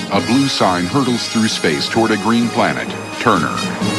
A blue sign hurtles through space toward a green planet. Turner.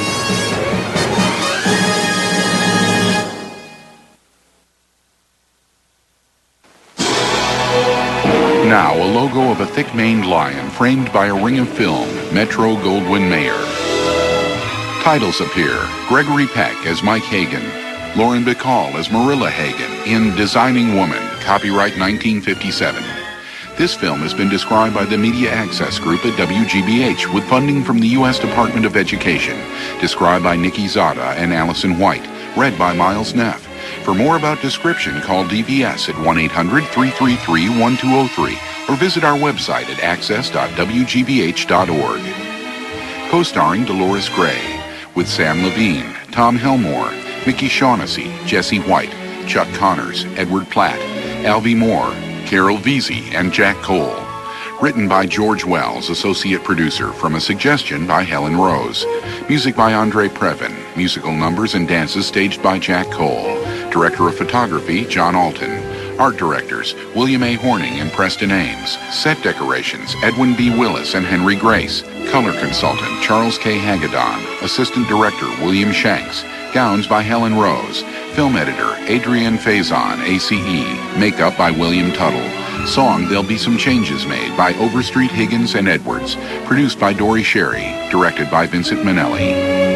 Now, a logo of a thick-maned lion framed by a ring of film, Metro-Goldwyn-Mayer. Titles appear: Gregory Peck as Mike Hagan, Lauren Bacall as Marilla Hagan in Designing Woman, copyright 1957. This film has been described by the Media Access Group at WGBH with funding from the U.S. Department of Education. Described by Nikki Zada and Allison White. Read by Miles Neff. For more about description, call DVS at 1-800-333-1203 or visit our website at access.wgbh.org. Co-starring Dolores Gray with Sam Levine, Tom Helmore, Mickey Shaughnessy, Jesse White, Chuck Connors, Edward Platt, Alvy Moore, Carol Veazey, and Jack Cole. Written by George Wells, associate producer, from a suggestion by Helen Rose. Music by Andre Previn. Musical numbers and dances staged by Jack Cole. Director of photography, John Alton. Art directors, William A. Horning and Preston Ames. Set decorations, Edwin B. Willis and Henry Grace. Color consultant, Charles K. Hagedon. Assistant director, William Shanks. Gowns by Helen Rose. Film editor, Adrian Faison, ACE. Makeup by William Tuttle. Song, There'll Be Some Changes Made by Overstreet, Higgins, and Edwards. Produced by Dory Sherry. Directed by Vincent Minnelli.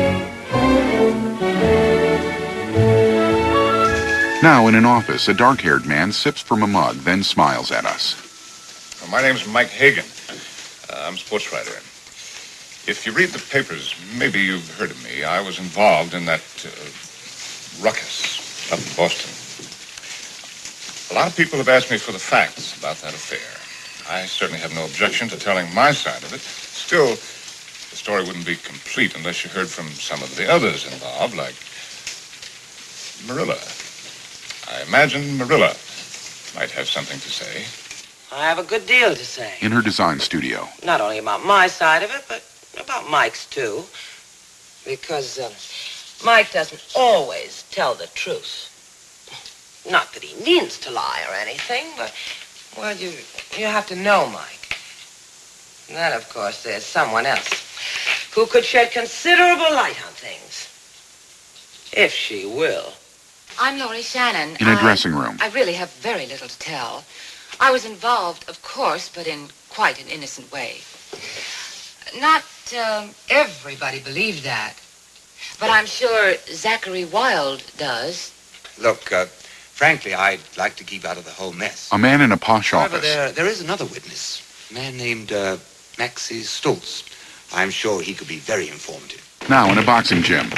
Now, in an office, a dark-haired man sips from a mug, then smiles at us. Well, my name's Mike Hagan. I'm a sports writer. If you read the papers, maybe you've heard of me. I was involved in that ruckus up in Boston. A lot of people have asked me for the facts about that affair. I certainly have no objection to telling my side of it. Still, the story wouldn't be complete unless you heard from some of the others involved, like Marilla. I imagine Marilla might have something to say. I have a good deal to say. In her design studio. Not only about my side of it, but about Mike's, too. Because Mike doesn't always tell the truth. Not that he means to lie or anything, but, well, you have to know Mike. And then, of course, there's someone else who could shed considerable light on things. If she will. I'm Laurie Shannon. In a dressing room. I really have very little to tell. I was involved, of course, but in quite an innocent way. Not everybody believed that. But I'm sure Zachary Wilde does. Look, frankly, I'd like to keep out of the whole mess. A man in a posh However, office. there is another witness, a man named Maxie Stoltz. I'm sure he could be very informative. Now in a boxing gym.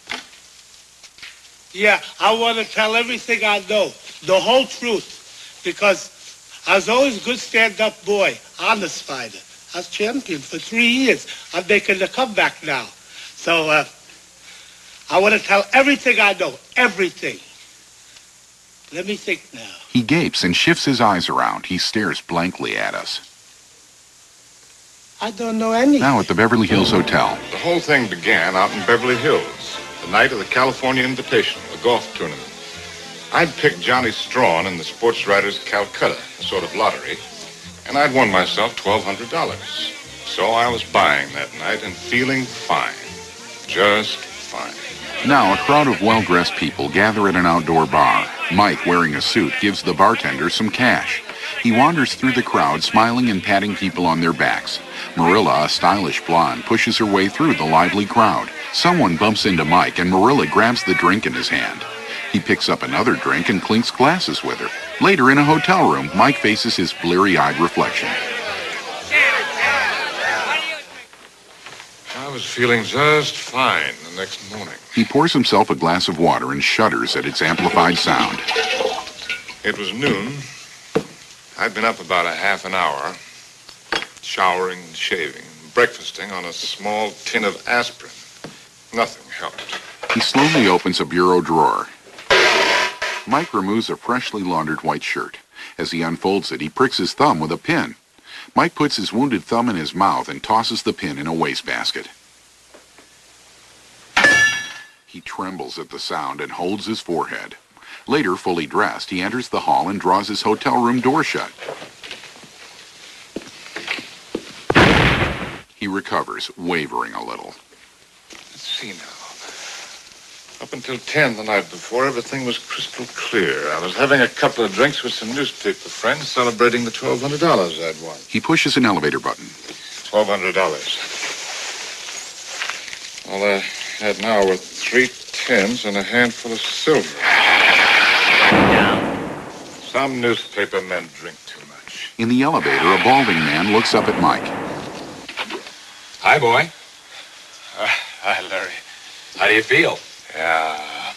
Yeah, I want to tell everything I know, the whole truth, because I was always a good stand-up boy, honest fighter. I was champion for 3 years. I'm making a comeback now. So I want to tell everything I know, everything. Let me think now. He gapes and shifts his eyes around. He stares blankly at us. I don't know anything. Now at the Beverly Hills Hotel. The whole thing began out in Beverly Hills, the night of the California Invitational, a golf tournament. I'd picked Johnny Strawn in the Sports Writers Calcutta, a sort of lottery, and I'd won myself $1,200. So I was buying that night and feeling fine. Just fine. Now a crowd of well-dressed people gather at an outdoor bar. Mike, wearing a suit, gives the bartender some cash. He wanders through the crowd, smiling and patting people on their backs. Marilla, a stylish blonde, pushes her way through the lively crowd. Someone bumps into Mike, and Marilla grabs the drink in his hand. He picks up another drink and clinks glasses with her. Later, in a hotel room, Mike faces his bleary-eyed reflection. I was feeling just fine the next morning. He pours himself a glass of water and shudders at its amplified sound. It was noon. I'd been up about a half an hour, showering and shaving, breakfasting on a small tin of aspirin. Nothing helped. He slowly opens a bureau drawer. Mike removes a freshly laundered white shirt. As he unfolds it, he pricks his thumb with a pin. Mike puts his wounded thumb in his mouth and tosses the pin in a wastebasket. He trembles at the sound and holds his forehead. Later, fully dressed, he enters the hall and draws his hotel room door shut. He recovers, wavering a little. Let's see now. Up until 10 the night before, everything was crystal clear. I was having a couple of drinks with some newspaper friends celebrating the $1,200 I'd won. He pushes an elevator button. $1,200. All I had now were 3 tens and a handful of silver. Some newspaper men drink too much. In the elevator, a balding man looks up at Mike. Hi, boy. Hi, Larry. How do you feel? Yeah.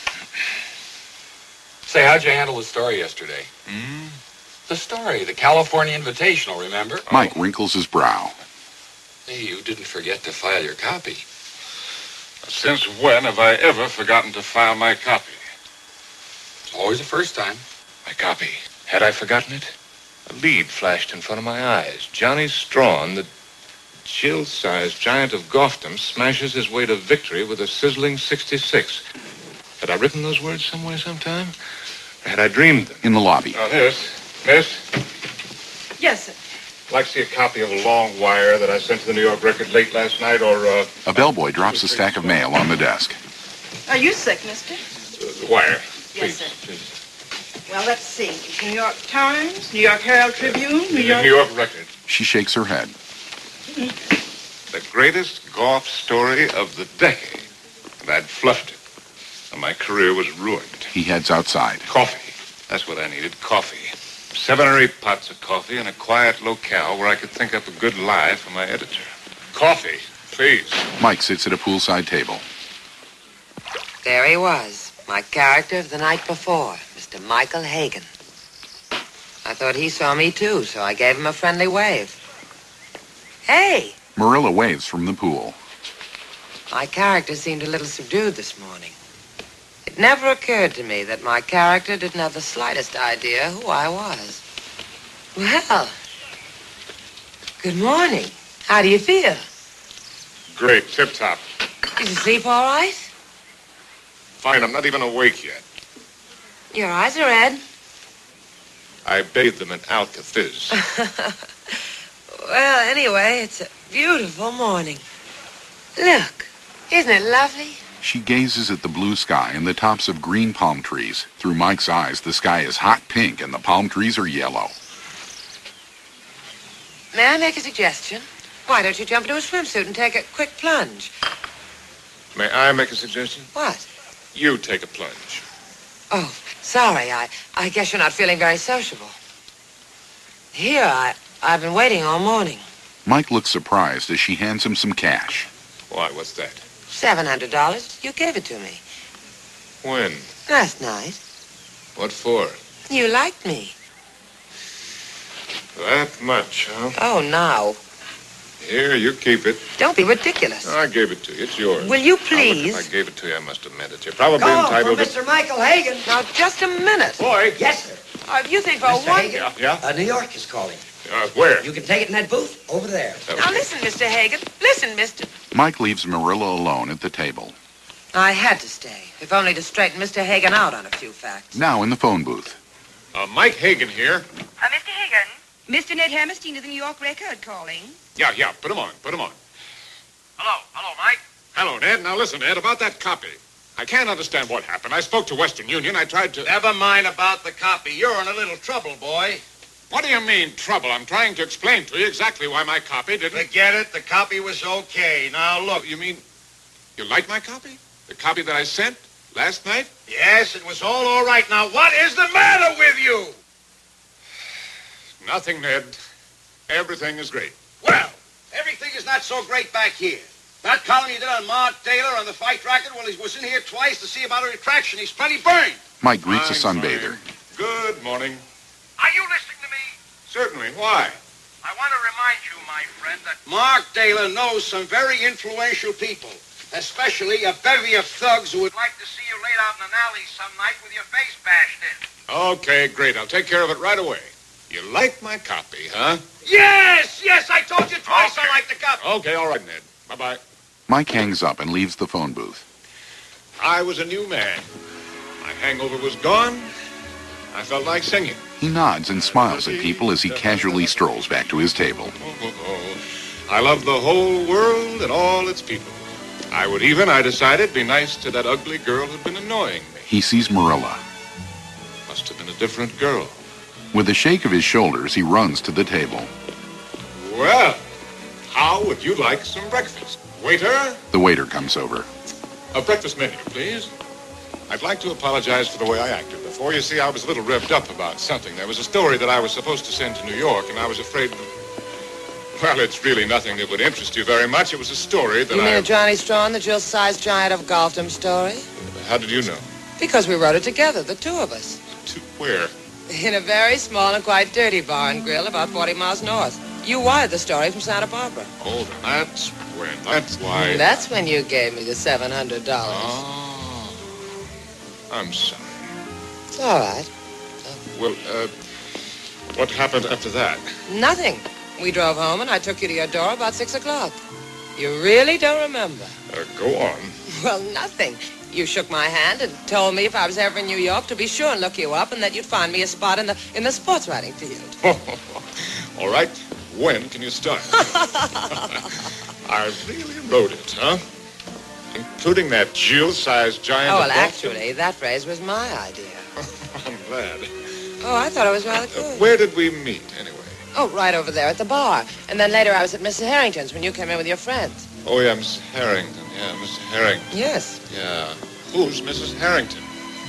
Say, how'd you handle the story yesterday? The story, the California Invitational, remember? Mike wrinkles his brow. Hey, you didn't forget to file your copy. Since when have I ever forgotten to file my copy? It's always the first time. My copy. Had I forgotten it? A lead flashed in front of my eyes. Johnny Strawn, the Jill-sized giant of Gotham, smashes his way to victory with a sizzling 66. Had I written those words somewhere sometime? Or had I dreamed them? In the lobby, Now, Miss, Yes, sir. like to see a copy of a long wire that I sent to the New York Record late last night, or, a bellboy drops a stack of mail on the desk. Are you sick, mister? the wire. Yes, Please, sir. please. Well, let's see. New York Times, New York Herald Tribune, The New York Record. She shakes her head. The greatest golf story of the decade. And I'd fluffed it. And my career was ruined. He heads outside. Coffee. That's what I needed, coffee. 7 or 8 pots of coffee in a quiet locale where I could think up a good lie for my editor. Coffee, please. Mike sits at a poolside table. There he was, my character of the night before, Mr. Michael Hagan. I thought he saw me too, so I gave him a friendly wave. Hey! Marilla waves from the pool. My character seemed a little subdued this morning. It never occurred to me that my character didn't have the slightest idea who I was. Well, good morning. How do you feel? Great, tip-top. Did you sleep all right? Fine, I'm not even awake yet. Your eyes are red. I bathed them in Alka-Fizz. Well, anyway, it's a beautiful morning. Look, isn't it lovely? She gazes at the blue sky and the tops of green palm trees. Through Mike's eyes, the sky is hot pink and the palm trees are yellow. May I make a suggestion? Why don't you jump into a swimsuit and take a quick plunge? May I make a suggestion? What? You take a plunge. Oh, sorry. I guess you're not feeling very sociable. Here, I've been waiting all morning. Mike looks surprised as she hands him some cash. Why, what's that? $700. You gave it to me. When? Last night. What for? You liked me. That much, huh? Oh, now. Here, you keep it. Don't be ridiculous. I gave it to you. It's yours. Will you Now, look, please? if I gave it to you, I must have meant it. You're probably entitled to... Mr. Michael Hagan. Now, just a minute. Boy! Yes, sir. You think for Mr. one... Hagan. Yeah? New York is calling. Where? You can take it in that booth over there. Now, listen, Mr. Hagan. Listen, Mr. Mike leaves Marilla alone at the table. I had to stay, if only to straighten Mr. Hagan out on a few facts. Now in the phone booth. Mike Hagan here. Mr. Hagan. Mr. Ned Hammerstein of the New York Record calling. Yeah, put him on. Hello, Mike. Hello, Ned. Now listen, Ned, about that copy. I can't understand what happened. I spoke to Western Union. I tried to... Never mind about the copy. You're in a little trouble, boy. What do you mean, trouble? I'm trying to explain to you exactly why my copy didn't... Forget it. The copy was okay. Now, look. You mean you like my copy? The copy that I sent last night? Yes, it was all right. Now, what is the matter with you? Nothing, Ned. Everything is great. Well, everything is not so great back here. That column you did on Mark Taylor on the fight racket, well, he was in here twice to see about a retraction. He's plenty burned. Mike greets a Fine, sunbather. fine. Good morning. Are you listening to me? Certainly. Why? I want to remind you, my friend, that Mark Taylor knows some very influential people, especially a bevy of thugs who would like to see you laid out in an alley some night with your face bashed in. Okay, great. I'll take care of it right away. You like my copy, huh? Yes, I told you twice I like the copy. Okay, all right, Ned. Bye-bye. Mike hangs up and leaves the phone booth. I was a new man. My hangover was gone. I felt like singing. He nods and smiles at people as he casually strolls back to his table. I love the whole world and all its people. I would even, I decided, be nice to that ugly girl who'd been annoying me. He sees Marilla. Must have been a different girl. With a shake of his shoulders, he runs to the table. Well, how would you like some breakfast? Waiter? The waiter comes over. A breakfast menu, please. I'd like to apologize for the way I acted before. You see, I was a little revved up about something. There was a story that I was supposed to send to New York, and I was afraid... Well, it's really nothing that would interest you very much. It was a story that You mean a Johnny Strawn, the Jill-sized giant of Golfdom story? How did you know? Because we wrote it together, the two of us. Where? In a very small and quite dirty bar and grill about 40 miles north. You wired the story from Santa Barbara. Oh, that's when. That's why. That's when you gave me the $700. Oh. I'm sorry. It's all right. Well, what happened after that? Nothing. We drove home and I took you to your door about 6 o'clock. You really don't remember? Go on. Well, nothing. You shook my hand and told me if I was ever in New York to be sure and look you up and that you'd find me a spot in the sports writing field. All right. When can you start? I really wrote it, huh? Including that Jill-sized giant. Oh, well, actually, that phrase was my idea. I'm glad. Oh, I thought it was rather good. Where did we meet, anyway? Oh, right over there at the bar. And then later I was at Mrs. Harrington's when you came in with your friends. Oh, yeah, Miss Harrington. Yeah, Mrs. Harrington. Yes. Yeah. Who's Mrs. Harrington?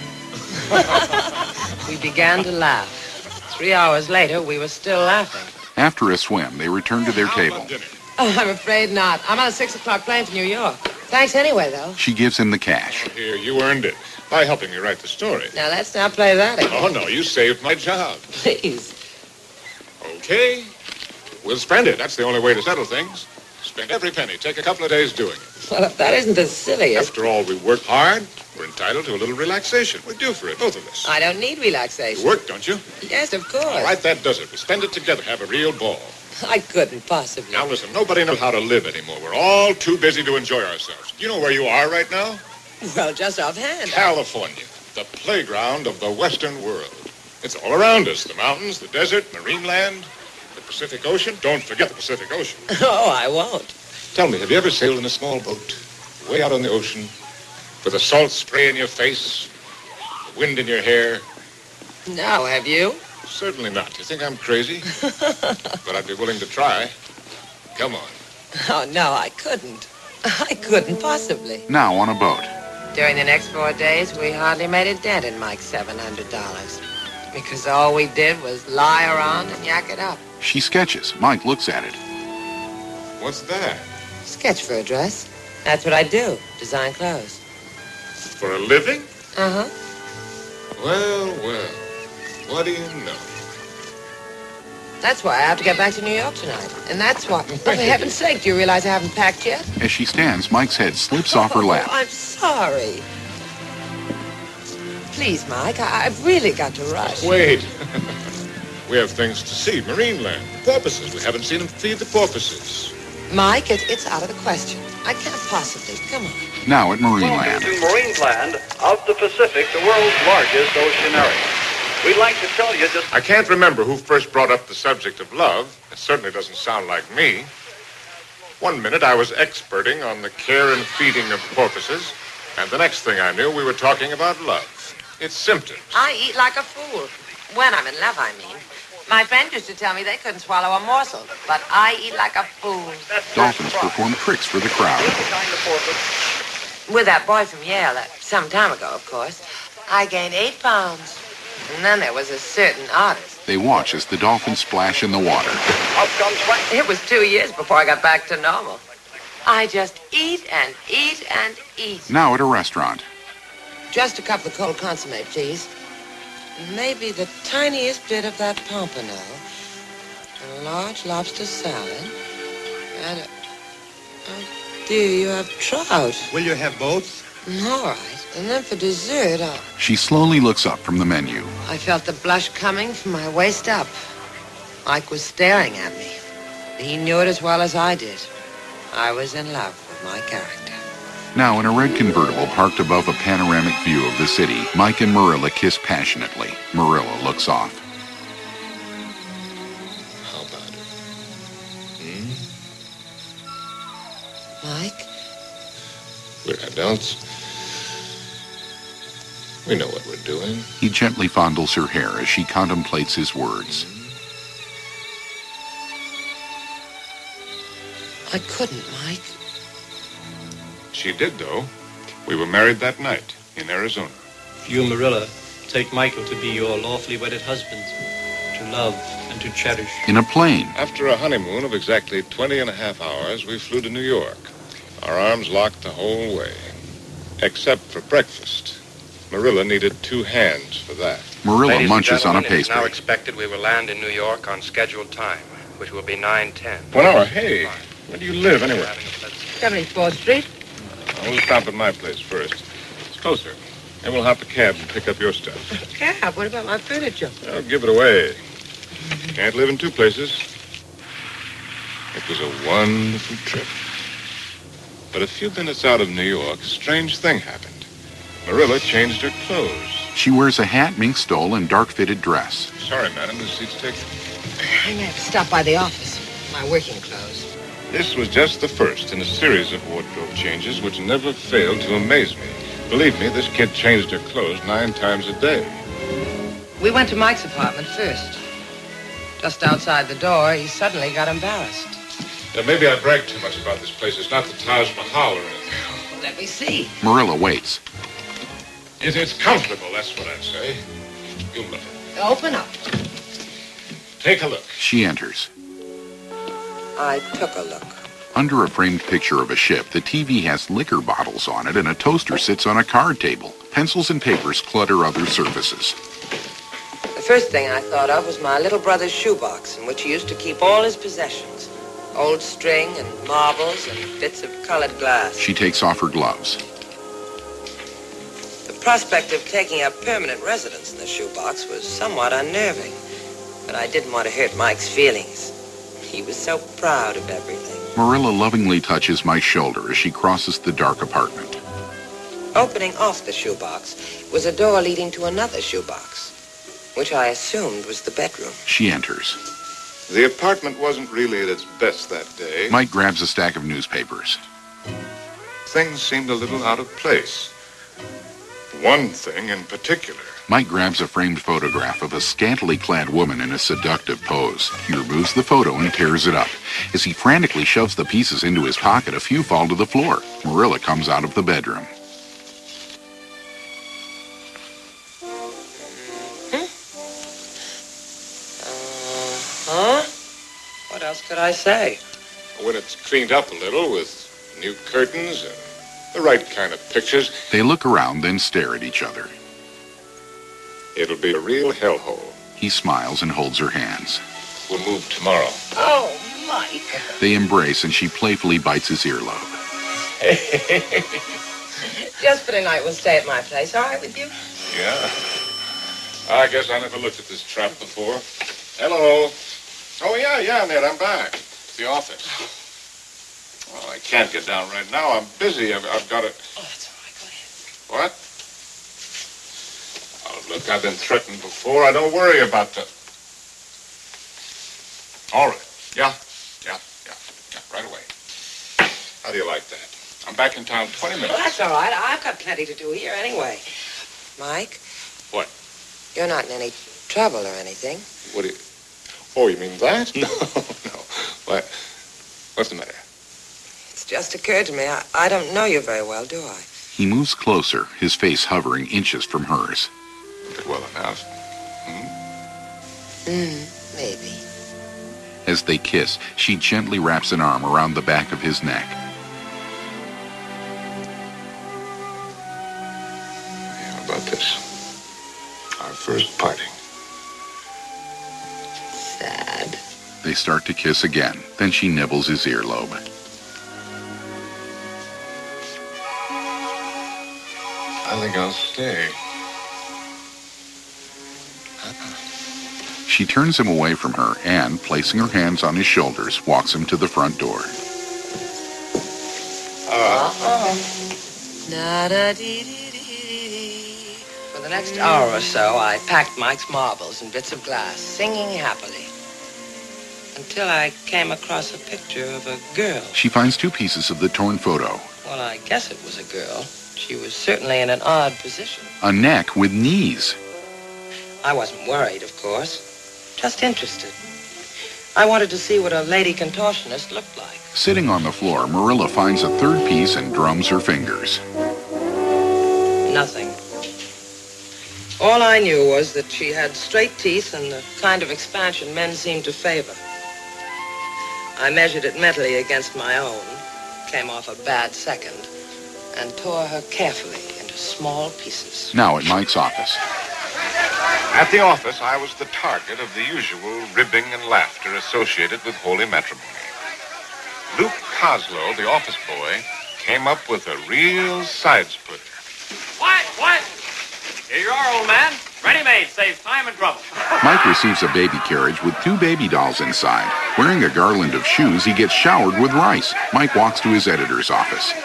We began to laugh. 3 hours later, we were still laughing. After a swim, they return to their table. Oh, I'm afraid not. I'm on a 6 o'clock plane to New York. Thanks anyway, though. She gives him the cash. Here, you earned it by helping me write the story. Now, let's not play that again. Oh, no, you saved my job. Please. Okay. We'll spend it. That's the only way to settle things. Spend every penny. Take a couple of days doing it. Well, if that isn't the silliest... After all, we work hard. We're entitled to a little relaxation. We're due for it, both of us. I don't need relaxation. You work, don't you? Yes, of course. All right, that does it. We spend it together. Have a real ball. I couldn't possibly. Now, listen, nobody knows how to live anymore. We're all too busy to enjoy ourselves. Do you know where you are right now? Well, just offhand. California, the playground of the Western world. It's all around us. The mountains, the desert, marine land, the Pacific Ocean. Don't forget the Pacific Ocean. Oh, I won't. Tell me, have you ever sailed in a small boat, way out on the ocean, with the salt spray in your face, the wind in your hair? No, have you? Certainly not. You think I'm crazy? But I'd be willing to try. Come on. Oh, no, I couldn't. I couldn't possibly. Now on a boat. During the next 4 days, we hardly made a dent in Mike's $700. Because all we did was lie around and yak it up. She sketches. Mike looks at it. What's that? Sketch for a dress. That's what I do. Design clothes. For a living? Uh-huh. Well. What do you know? That's why I have to get back to New York tonight. And that's why... Oh, for heaven's sake, do you realize I haven't packed yet? As she stands, Mike's head slips off her lap. I'm sorry. Please, Mike, I've really got to rush. Wait. We have things to see. Marine land. Porpoises. We haven't seen them feed the porpoises. Mike, it's out of the question. I can't possibly. Come on. Now at Marine Welcome Land. to Marine Land of the Pacific, the world's largest ocean area. We'd like to tell you just... I can't remember who first brought up the subject of love. It certainly doesn't sound like me. 1 minute I was experting on the care and feeding of porpoises, and the next thing I knew, we were talking about love. Its symptoms. I eat like a fool. When I'm in love, I mean. My friend used to tell me they couldn't swallow a morsel, but I eat like a fool. Dolphins perform tricks for the crowd. With that boy from Yale, some time ago, of course, I gained 8 pounds. And then there was a certain artist. They watch as the dolphins splash in the water. Up comes Frank. It was 2 years before I got back to normal. I just eat and eat and eat. Now at a restaurant. Just a cup of cold consomme, please. Maybe the tiniest bit of that pompano. A large lobster salad. And oh, dear, you have trout. Will you have both? All right. And then for dessert, She slowly looks up from the menu. I felt the blush coming from my waist up. Mike was staring at me. He knew it as well as I did. I was in love with my character. Now in a red convertible parked above a panoramic view of the city, Mike and Marilla kiss passionately. Marilla looks off. How about it? Mike? We're adults. We know what we're doing. He gently fondles her hair as she contemplates his words. I couldn't, Mike. She did, though. We were married that night in Arizona. You, Marilla, take Michael to be your lawfully wedded husband, to love and to cherish. In a plane. After a honeymoon of exactly 20 and a half hours, we flew to New York. Our arms locked the whole way, except for breakfast. Marilla needed 2 hands for that. Marilla Ladies munches on a and gentlemen, it is now pastry. expected we will land in New York on scheduled time, which will be 9:10. 1 hour. Hey, where do you live, anyway? 74th Street. We'll stop at my place first. It's closer. And we'll hop a cab and pick up your stuff. Cab? What about my furniture? I'll give it away. Can't live in 2 places. It was a wonderful trip. But a few minutes out of New York, a strange thing happened. Marilla changed her clothes. She wears a hat, mink stole, and dark-fitted dress. Sorry, madam, the seat's taken. I'm going to have to stop by the office. My working clothes. This was just the first in a series of wardrobe changes which never failed to amaze me. Believe me, this kid changed her clothes 9 times a day. We went to Mike's apartment first. Just outside the door, he suddenly got embarrassed. Maybe I bragged too much about this place. It's not the Taj Mahal or anything. Let me see. Marilla waits. It's comfortable, that's what I'd say. You look. Open up. Take a look. She enters. I took a look. Under a framed picture of a ship, the TV has liquor bottles on it and a toaster sits on a card table. Pencils and papers clutter other surfaces. The first thing I thought of was my little brother's shoebox, in which he used to keep all his possessions. Old string and marbles and bits of colored glass. She takes off her gloves. The prospect of taking up permanent residence in the shoebox was somewhat unnerving, but I didn't want to hurt Mike's feelings. He was so proud of everything. Marilla lovingly touches my shoulder as she crosses the dark apartment. Opening off the shoebox was a door leading to another shoebox, which I assumed was the bedroom. She enters. The apartment wasn't really at its best that day. Mike grabs a stack of newspapers. Things seemed a little out of place. One thing in particular. Mike grabs a framed photograph of a scantily clad woman in a seductive pose. He removes the photo and tears it up. As he frantically shoves the pieces into his pocket, a few fall to the floor. Marilla comes out of the bedroom. What else could I say? When it's cleaned up a little with new curtains and the right kind of pictures, They look around, then stare at each other. it'll be a real hellhole. He smiles and holds her hands. We'll move tomorrow. Oh, Mike. They embrace and she playfully bites his earlobe. Just for tonight, we'll stay at my place. All right with you? Yeah. I guess I never looked at this trap before. Hello. Oh, yeah, Ned, I'm back. The office. Well, I can't get down right now. I'm busy. I've got it. Oh, that's all right. Go ahead. What? Oh, look, I've been threatened before. I don't worry about that. All right. Yeah, right away. How do you like that? I'm back in town 20 minutes. Well, that's all right. I've got plenty to do here anyway. Mike? What? You're not in any trouble or anything. What do you... Oh, you mean that? No. What? What's the matter? It's just occurred to me. I don't know you very well, do I? He moves closer, his face hovering inches from hers. Well enough. Maybe. As they kiss, she gently wraps an arm around the back of his neck. How about this? Our first parting. Sad. They start to kiss again. Then she nibbles his earlobe. I think I'll stay. She turns him away from her and, placing her hands on his shoulders, walks him to the front door. For the next hour or so, I packed Mike's marbles and bits of glass, singing happily. until I came across a picture of a girl. She finds 2 pieces of the torn photo. Well, I guess it was a girl. She was certainly in an odd position. A neck with knees. I wasn't worried, of course. Just interested. I wanted to see what a lady contortionist looked like. Sitting on the floor, Marilla finds a 3rd piece and drums her fingers. Nothing. All I knew was that she had straight teeth and the kind of expansion men seem to favor. I measured it mentally against my own, came off a bad second, and tore her carefully into small pieces. Now at Mike's office. At the office, I was the target of the usual ribbing and laughter associated with holy matrimony. Luke Coslow, the office boy, came up with a real side-splitter. What? Here you are, old man. Ready-made, saves time and trouble. Mike receives a baby carriage with 2 baby dolls inside. Wearing a garland of shoes, he gets showered with rice. Mike walks to his editor's office.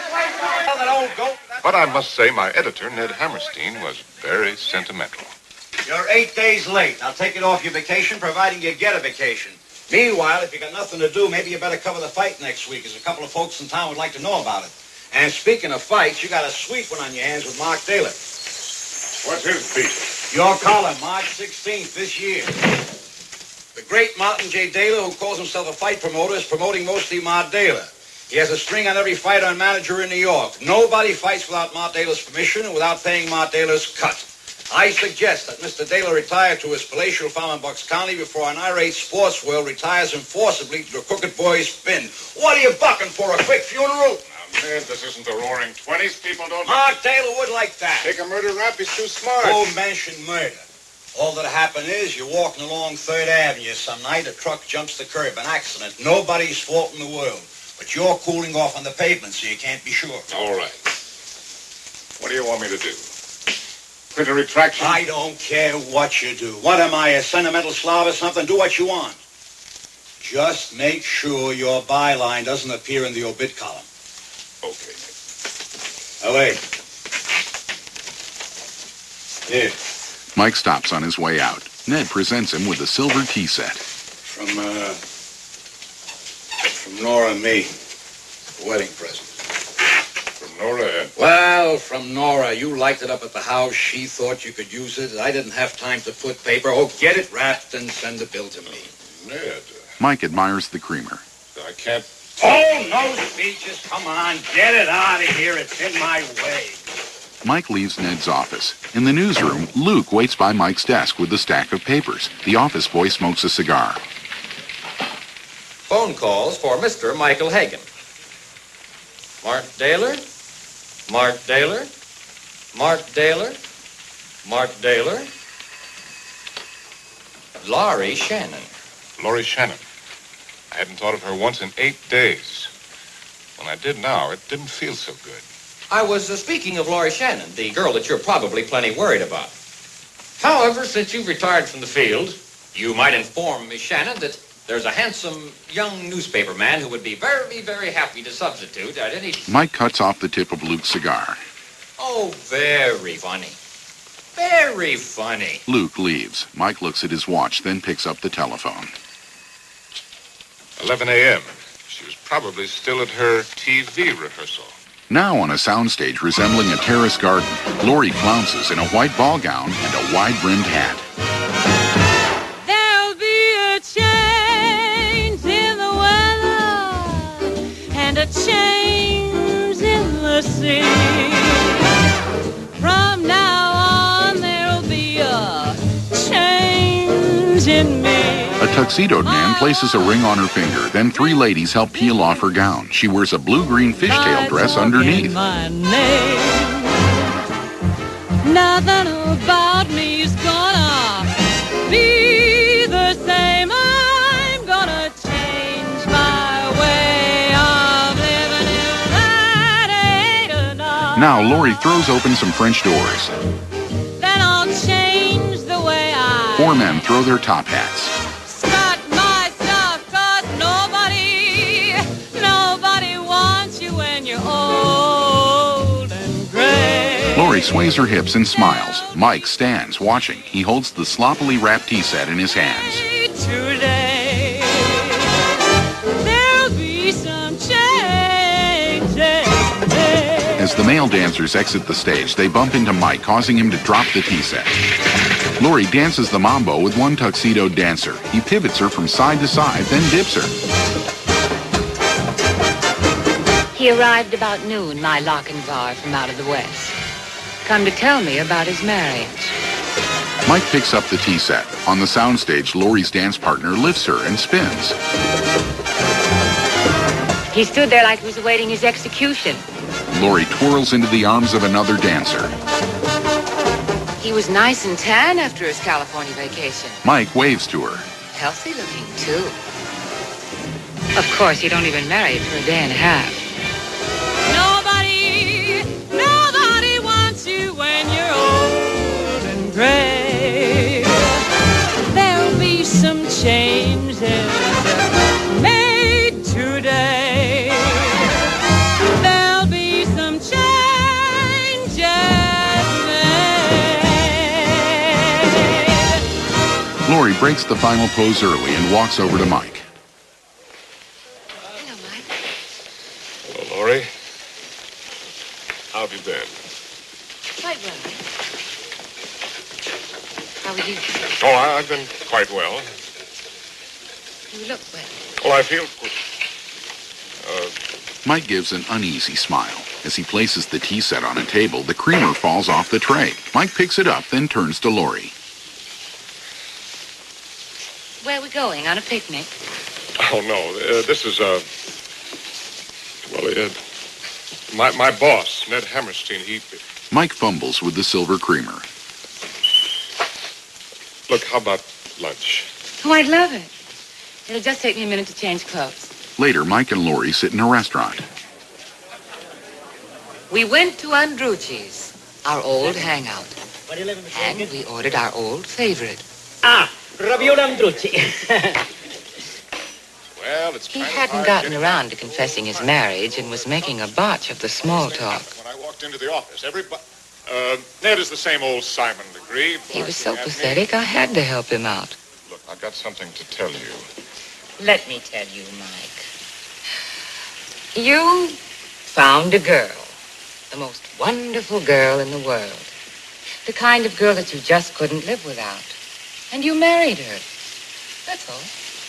But I must say my editor, Ned Hammerstein, was very sentimental. You're 8 days late. I'll take it off your vacation, providing you get a vacation. Meanwhile, if you got nothing to do, maybe you better cover the fight next week, as a couple of folks in town would like to know about it. And speaking of fights, you got a sweet one on your hands with Mark Taylor. What's his beef? Your column, March 16th this year. The great Martin J. Daler, who calls himself a fight promoter, is promoting mostly Mart Daler. He has a string on every fighter and manager in New York. Nobody fights without Mart Daler's permission and without paying Mart Daler's cut. I suggest that Mr. Daler retire to his palatial farm in Bucks County before an irate sports world retires him forcibly to the crooked boy's bin. What are you bucking for, a quick funeral? Now, Ned, this isn't the Roaring Twenties. People don't... Mark Taylor would like that. Take a murder rap, he's too smart. Don't mention murder. All that'll happen is you're walking along 3rd Avenue some night, a truck jumps the curb, an accident. Nobody's fault in the world. But you're cooling off on the pavement, so you can't be sure. All right. What do you want me to do? Print a retraction? I don't care what you do. What am I, a sentimental slob or something? Do what you want. Just make sure your byline doesn't appear in the obit column. Okay. Oh, wait. Here. Mike stops on his way out. Ned presents him with a silver tea set. From Nora and me. A wedding present. From Nora? Well, from Nora. You liked it up at the house. She thought you could use it. I didn't have time to put paper. Oh, get it wrapped and send the bill to me. Ned. Mike admires the creamer. I can't... Oh, no speeches. Come on, get it out of here. It's in my way. Mike leaves Ned's office. In the newsroom, Luke waits by Mike's desk with a stack of papers. The office boy smokes a cigar. Phone calls for Mr. Michael Hagan. Mark Daler, Mark Daler, Mark Daler, Mark Daler, Laurie Shannon. Laurie Shannon. I hadn't thought of her once in 8 days. When I did now, it didn't feel so good. I was speaking of Laurie Shannon, the girl that you're probably plenty worried about. However, since you've retired from the field, you might inform Miss Shannon that there's a handsome young newspaper man who would be very, very happy to substitute at any... Mike cuts off the tip of Luke's cigar. Oh, very funny. Very funny. Luke leaves. Mike looks at his watch, then picks up the telephone. 11 a.m. She was probably still at her TV rehearsal. Now on a soundstage resembling a terrace garden, Laurie flounces in a white ball gown and a wide-brimmed hat. There'll be a change in the weather and a change in the sea. From now on there'll be a change in me. A tuxedoed man places a ring on her finger. Then 3 ladies help peel off her gown. She wears a blue-green fishtail dress underneath. My name. Nothing about me's gonna be the same. I'm gonna change my way of living if that ain't enough. Now Laurie throws open some French doors. Then I'll change the way I 4 men throw their top hats. start my stuff, 'cause nobody wants you when you're old and gray. Laurie sways her hips and smiles. Mike stands watching. He holds the sloppily wrapped tea set in his hands. Today. the male dancers exit the stage, they bump into Mike, causing him to drop the tea set. Laurie dances the mambo with one tuxedoed dancer. He pivots her from side to side, then dips her. He arrived about noon, my Lochinvar from out of the West. Come to tell me about his marriage. Mike picks up the tea set. On the soundstage, Laurie's dance partner lifts her and spins. He stood there like he was awaiting his execution. Laurie twirls into the arms of another dancer. He was nice and tan after his California vacation. Mike waves to her. Healthy looking, too. Of course, you don't even marry for a day and a half. Nobody wants you when you're old and gray. There'll be some changes made today. There'll be some changes made. Laurie breaks the final pose early and walks over to Mike. Laurie, how have you been? Quite well. How are you? Oh, I've been quite well. You look well. Oh, I feel... Mike gives an uneasy smile. As he places the tea set on a table, the creamer falls off the tray. Mike picks it up, then turns to Laurie. Where are we going? On a picnic? Oh, no. This is, my boss, Ned Hammerstein, he... Mike fumbles with the silver creamer. Look, how about lunch? Oh, I'd love it. It'll just take me a minute to change clothes. Later, Mike and Laurie sit in a restaurant. We went to Andrucci's, our old hangout. And we ordered our old favorite. Ravioli Andrucci. Well, it's He hadn't gotten around to confessing his marriage and was making a botch of the small talk. When I walked into the office, everybody... Ned is the same old Simon Legree. He was so pathetic, I had to help him out. Look, I've got something to tell you. Let me tell you, Mike. You found a girl, the most wonderful girl in the world. The kind of girl that you just couldn't live without. And you married her. That's all.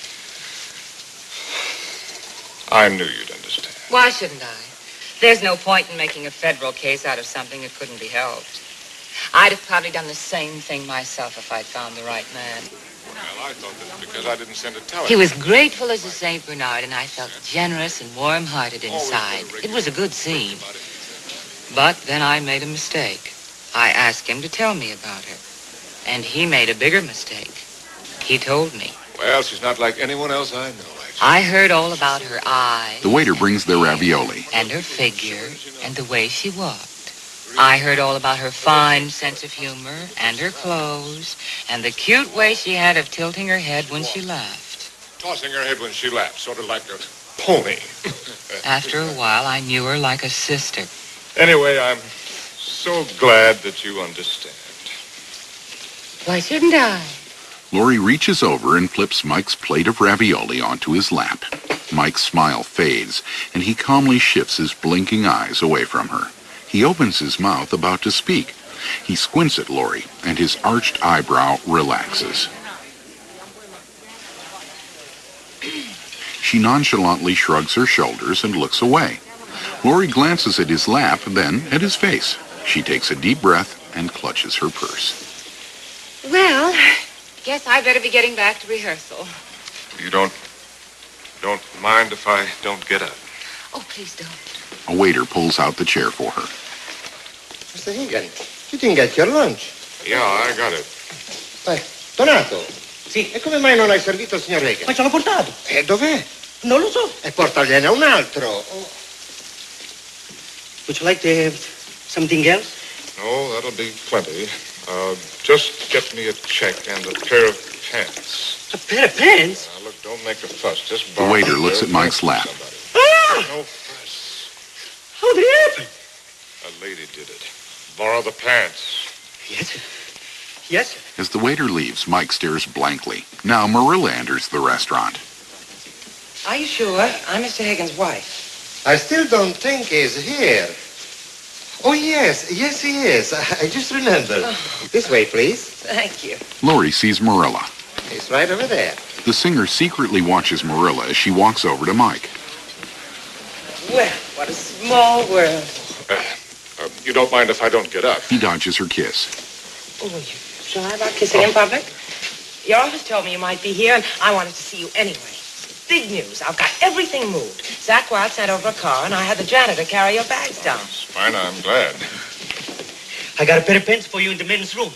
I knew you'd understand. Why shouldn't I? There's no point in making a federal case out of something that couldn't be helped. I'd have probably done the same thing myself if I'd found the right man. Well, I thought that because I didn't send a telegram. He was grateful as a St. Bernard, and I felt generous and warm-hearted inside. It was a good scene. But then I made a mistake. I asked him to tell me about her. And he made a bigger mistake. He told me. Well, she's not like anyone else I know. I heard all about her eyes. The waiter brings their ravioli. And her figure, and the way she walked. I heard all about her fine sense of humor, and her clothes, and the cute way she had of tilting her head when she laughed. Tossing her head when she laughed, sort of like a pony. After a while, I knew her like a sister. Anyway, I'm so glad that you understand. Why shouldn't I? Laurie reaches over and flips Mike's plate of ravioli onto his lap. Mike's smile fades, and he calmly shifts his blinking eyes away from her. He opens his mouth about to speak. He squints at Laurie, and his arched eyebrow relaxes. She nonchalantly shrugs her shoulders and looks away. Laurie glances at his lap, then at his face. She takes a deep breath and clutches her purse. Well, guess I better be getting back to rehearsal. You don't mind if I don't get up? Oh, please don't. A waiter pulls out the chair for her. Mr. Higgin, you didn't get your lunch. Yeah, I got it. Donato. Sì. E come mai non hai servito il signor Higgin? Ma ce l'ho portato. E dov'è? Non lo so. E portagliene un altro. Would you like to have something else? No, that'll be plenty. Just get me a check and a pair of pants. A pair of pants? Now, look, don't make a fuss. Just The waiter looks at Mike's lap. Ah! No fuss. How did it happen? A lady did it. Borrow the pants. Yes, sir. Yes, sir. As the waiter leaves, Mike stares blankly. Now Marilla enters the restaurant. Are you sure? I'm Mr. Higgins' wife. I still don't think he's here. Oh, yes, he is. I just remembered. This way, please. Thank you. Laurie sees Marilla. It's right over there. The singer secretly watches Marilla as she walks over to Mike. Well, what a small world. You don't mind if I don't get up? He dodges her kiss. Oh, you shy about kissing in public? Your office told me you might be here, and I wanted to see you anyway. Big news. I've got everything moved. Zach Wild sent over a car, and I had the janitor carry your bags down. It's fine, I'm glad. I got a pair of pants for you in the men's room.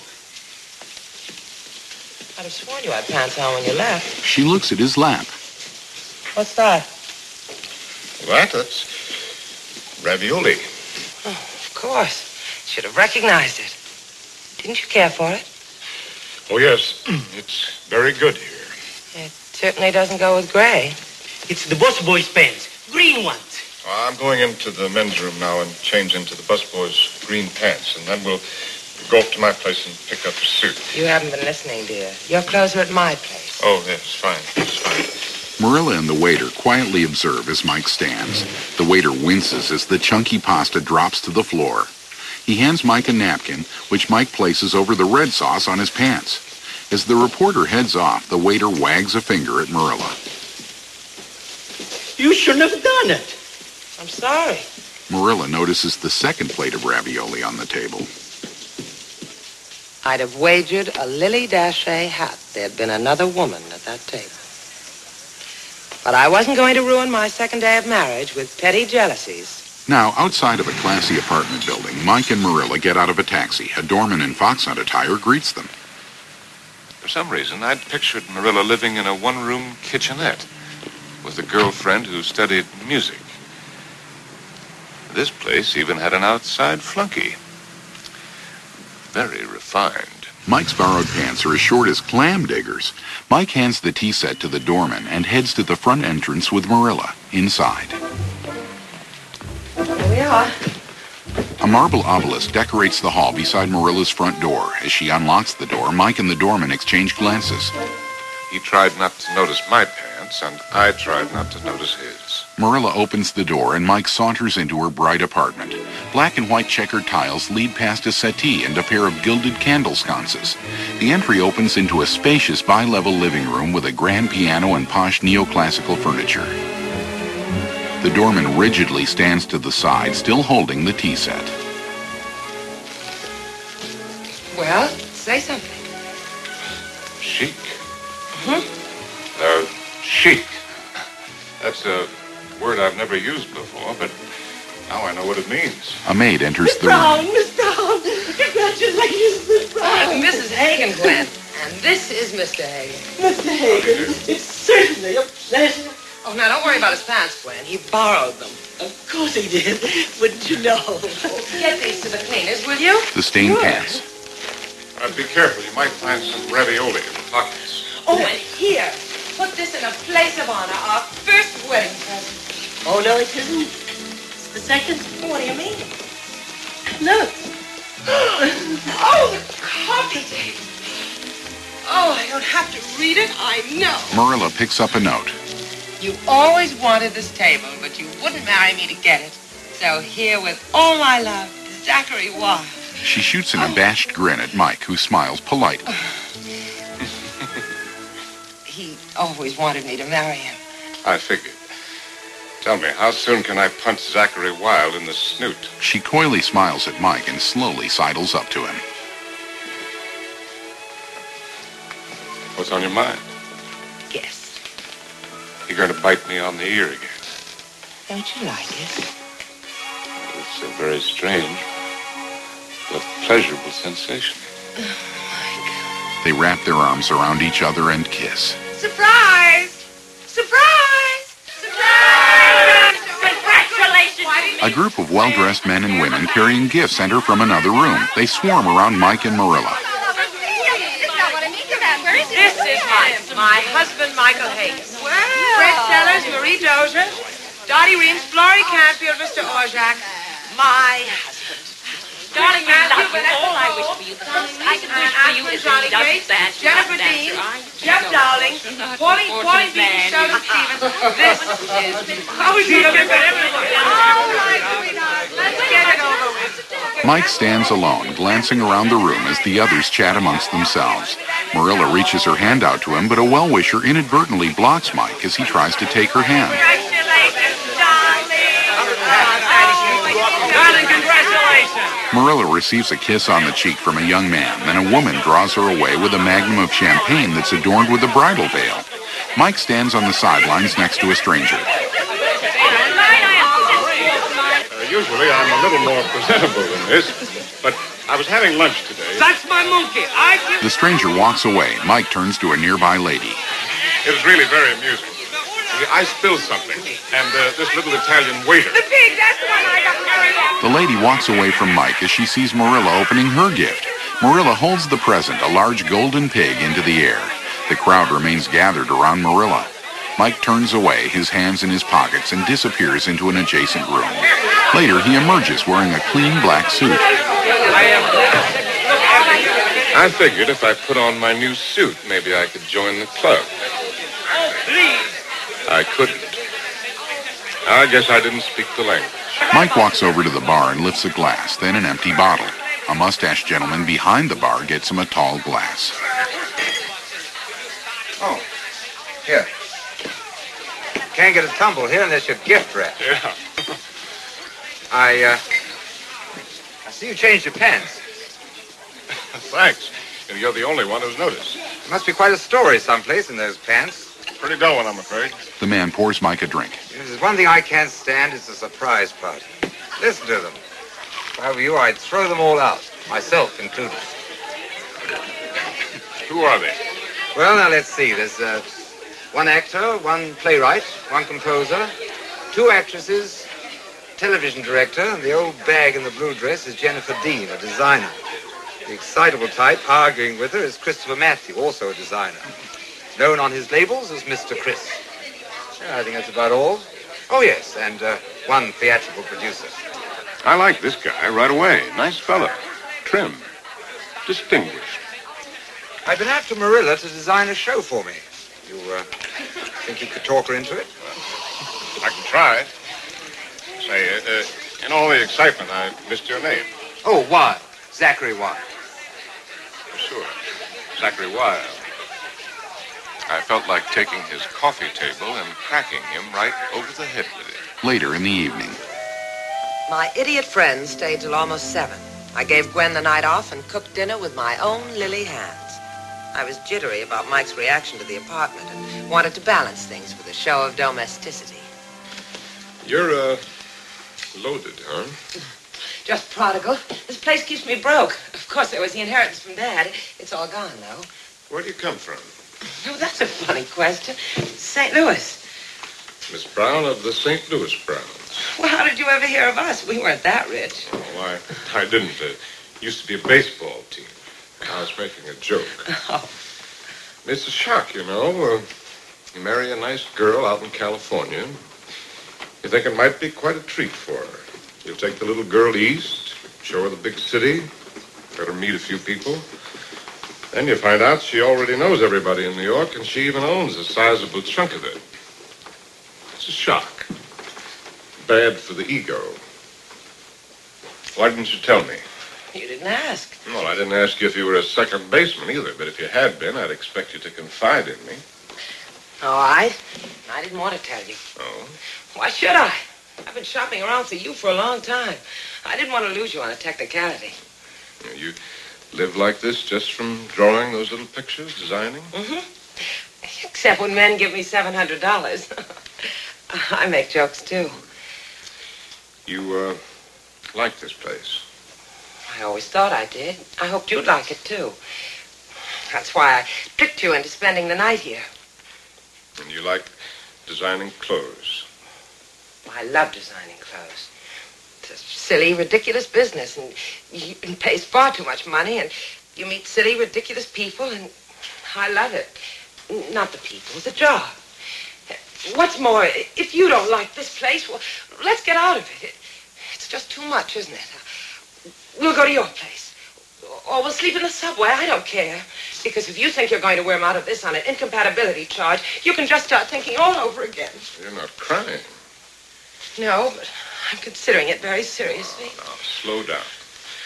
I'd have sworn you had pants on when you left. She looks at his lap. What's that? That's ravioli. Oh, of course. Should have recognized it. Didn't you care for it? Oh, yes. It's very good here. It certainly doesn't go with gray. It's the boss boy's pants. Green ones. I'm going into the men's room now and change into the busboy's green pants, and then we'll go up to my place and pick up a suit. You haven't been listening, dear. Your clothes are at my place. Oh, yes, fine. It's fine. Marilla and the waiter quietly observe as Mike stands. The waiter winces as the chunky pasta drops to the floor. He hands Mike a napkin, which Mike places over the red sauce on his pants. As the reporter heads off, the waiter wags a finger at Marilla. You shouldn't have done it. I'm sorry. Marilla notices the second plate of ravioli on the table. I'd have wagered a Lily Dashay hat there'd been another woman at that table. But I wasn't going to ruin my second day of marriage with petty jealousies. Now, outside of a classy apartment building, Mike and Marilla get out of a taxi. A doorman in foxhunt attire greets them. For some reason, I'd pictured Marilla living in a one-room kitchenette with a girlfriend who studied music. This place even had an outside flunky. Very refined. Mike's borrowed pants are as short as clam diggers. Mike hands the tea set to the doorman and heads to the front entrance with Marilla inside. Here we are. A marble obelisk decorates the hall beside Marilla's front door. As she unlocks the door, Mike and the doorman exchange glances. He tried not to notice my pants, and I tried not to notice his. Marilla opens the door, and Mike saunters into her bright apartment. Black and white checkered tiles lead past a settee and a pair of gilded candle sconces. The entry opens into a spacious bi-level living room with a grand piano and posh neoclassical furniture. The doorman rigidly stands to the side, still holding the tea set. Well, say something. Chic. Chic. That's a word I've never used before, but now I know what it means. A maid enters the Brown, room. Miss Brown. Congratulations, Miss Brown. Mrs. Hagen, Glenn. And this is Mr. Hagen. Mr. Hagen, it's certainly a pleasure. Oh, now, don't worry about his pants, Glenn. He borrowed them. Of course he did. Wouldn't you know? Get these to the cleaners, will you? The stained pants. Be careful. You might find some ravioli in the pockets. Oh, and here. Put this in a place of honor, our first wedding present. Oh, no, it isn't. It's the second. What do you mean? Look. Oh, the coffee table. Oh, I don't have to read it. I know. Marilla picks up a note. You always wanted this table, but you wouldn't marry me to get it. So here with all my love, Zachary Wild. She shoots an abashed grin at Mike, who smiles politely. He always wanted me to marry him. I figured. Tell me, how soon can I punch Zachary Wild in the snoot? She coyly smiles at Mike and slowly sidles up to him. What's on your mind? Yes. You're going to bite me on the ear again. Don't you like it? It's a very strange but pleasurable sensation. They wrap their arms around each other and kiss. Surprise! Surprise! Surprise! Congratulations! A group of well-dressed men and women carrying gifts enter from another room. They swarm around Mike and Marilla. This is my husband, Michael Hagen. Fred Sellers, Marie Dozier, Dottie Reams, Florrie Canfield, Mr. Orjak, my husband. Darling Matthew, all I wish for you, the first I can wish for you is Johnny Gates, Jennifer Dean, Jeff Dowling, Pauline Beaton, Sheldon Stevens. This is... Oh, you look at everyone. All right, sweetheart, let's get it over with. Mike stands alone, glancing around the room as the others chat amongst themselves. Marilla reaches her hand out to him, but a well-wisher inadvertently blocks Mike as he tries to take her hand. Marilla receives a kiss on the cheek from a young man, then a woman draws her away with a magnum of champagne that's adorned with a bridal veil. Mike stands on the sidelines next to a stranger. Usually I'm a little more presentable than this, but I was having lunch today. That's my monkey. The stranger walks away. Mike turns to a nearby lady. It was really very amusing. I spilled something, and this little Italian waiter... The pig, that's the one I got married at. The lady walks away from Mike as she sees Marilla opening her gift. Marilla holds the present, a large golden pig, into the air. The crowd remains gathered around Marilla. Mike turns away, his hands in his pockets, and disappears into an adjacent room. Later, he emerges wearing a clean black suit. I figured if I put on my new suit, maybe I could join the club. I couldn't. I guess I didn't speak the language. Mike walks over to the bar and lifts a glass, then an empty bottle. A mustached gentleman behind the bar gets him a tall glass. Oh, here. Can't get a tumble here unless you're gift wrapped. Yeah. I see you changed your pants. Thanks. And you're the only one who's noticed. There must be quite a story someplace in those pants. Pretty dull one, I'm afraid. The man pours Mike a drink. There's one thing I can't stand, it's a surprise party. Listen to them. If I were you, I'd throw them all out, myself included. Who are they? Well, now let's see. There's one actor, one playwright, one composer, two actresses, television director, and the old bag in the blue dress is Jennifer Dean, a designer. The excitable type arguing with her is Christopher Matthew, also a designer. Known on his labels as Mr. Chris. Yeah, I think that's about all. Oh, yes, and one theatrical producer. I like this guy right away. Nice fellow. Trim. Distinguished. I've been after Marilla to design a show for me. You think you could talk her into it? I can try. Say, in all the excitement, I missed your name. Oh, Wilde. Zachary Wilde. Sure. Zachary Wilde. I felt like taking his coffee table and cracking him right over the head with it. Later in the evening. My idiot friends stayed till almost 7. I gave Gwen the night off and cooked dinner with my own lily hands. I was jittery about Mike's reaction to the apartment and wanted to balance things with a show of domesticity. You're, loaded, huh? Just prodigal. This place keeps me broke. Of course, there was the inheritance from Dad. It's all gone, though. Where do you come from? Oh, that's a funny question. St. Louis. Miss Brown of the St. Louis Browns. Well, how did you ever hear of us? We weren't that rich. Oh, I didn't. Used to be a baseball team. I was making a joke. Oh. It's a shock, you know. You marry a nice girl out in California. You think it might be quite a treat for her. You'll take the little girl east, show her the big city, let her meet a few people. Then you find out she already knows everybody in New York, and she even owns a sizable chunk of it. It's a shock. Bad for the ego. Why didn't you tell me? You didn't ask. Well, I didn't ask you if you were a second baseman either, but if you had been, I'd expect you to confide in me. Oh, I didn't want to tell you. Oh? Why should I? I've been shopping around for you for a long time. I didn't want to lose you on a technicality. You live like this just from drawing those little pictures, designing? Mm-hmm. Except when men give me $700. I make jokes, too. You, like this place? I always thought I did. I hoped you'd like it, too. That's why I tricked you into spending the night here. And you like designing clothes? I love designing clothes. It's a silly, ridiculous business, and it pays far too much money, and you meet silly, ridiculous people, and I love it. Not the people, the job. What's more, if you don't like this place, well, let's get out of it. It's just too much, isn't it? We'll go to your place. Or we'll sleep in the subway. I don't care. Because if you think you're going to wear him out of this on an incompatibility charge, you can just start thinking all over again. You're not crying. No, but I'm considering it very seriously. Now, slow down.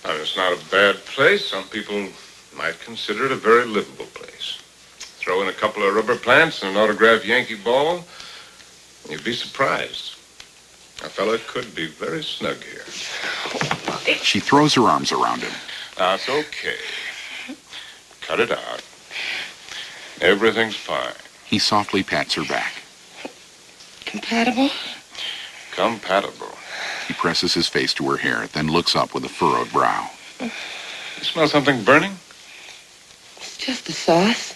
It's not a bad place. Some people might consider it a very livable place. Throw in a couple of rubber plants and an autographed Yankee ball, and you'd be surprised. A fella could be very snug here. She throws her arms around him. Now, it's okay. Cut it out. Everything's fine. He softly pats her back. Compatible? Compatible. He presses his face to her hair, then looks up with a furrowed brow. You smell something burning? It's just the sauce.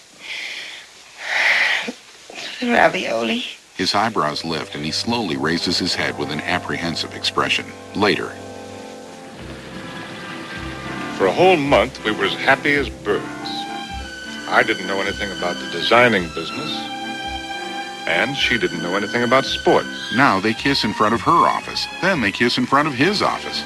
The ravioli. His eyebrows lift, and he slowly raises his head with an apprehensive expression. Later. For a whole month, we were as happy as birds. I didn't know anything about the designing business, and she didn't know anything about sports. Now they kiss in front of her office. Then they kiss in front of his office.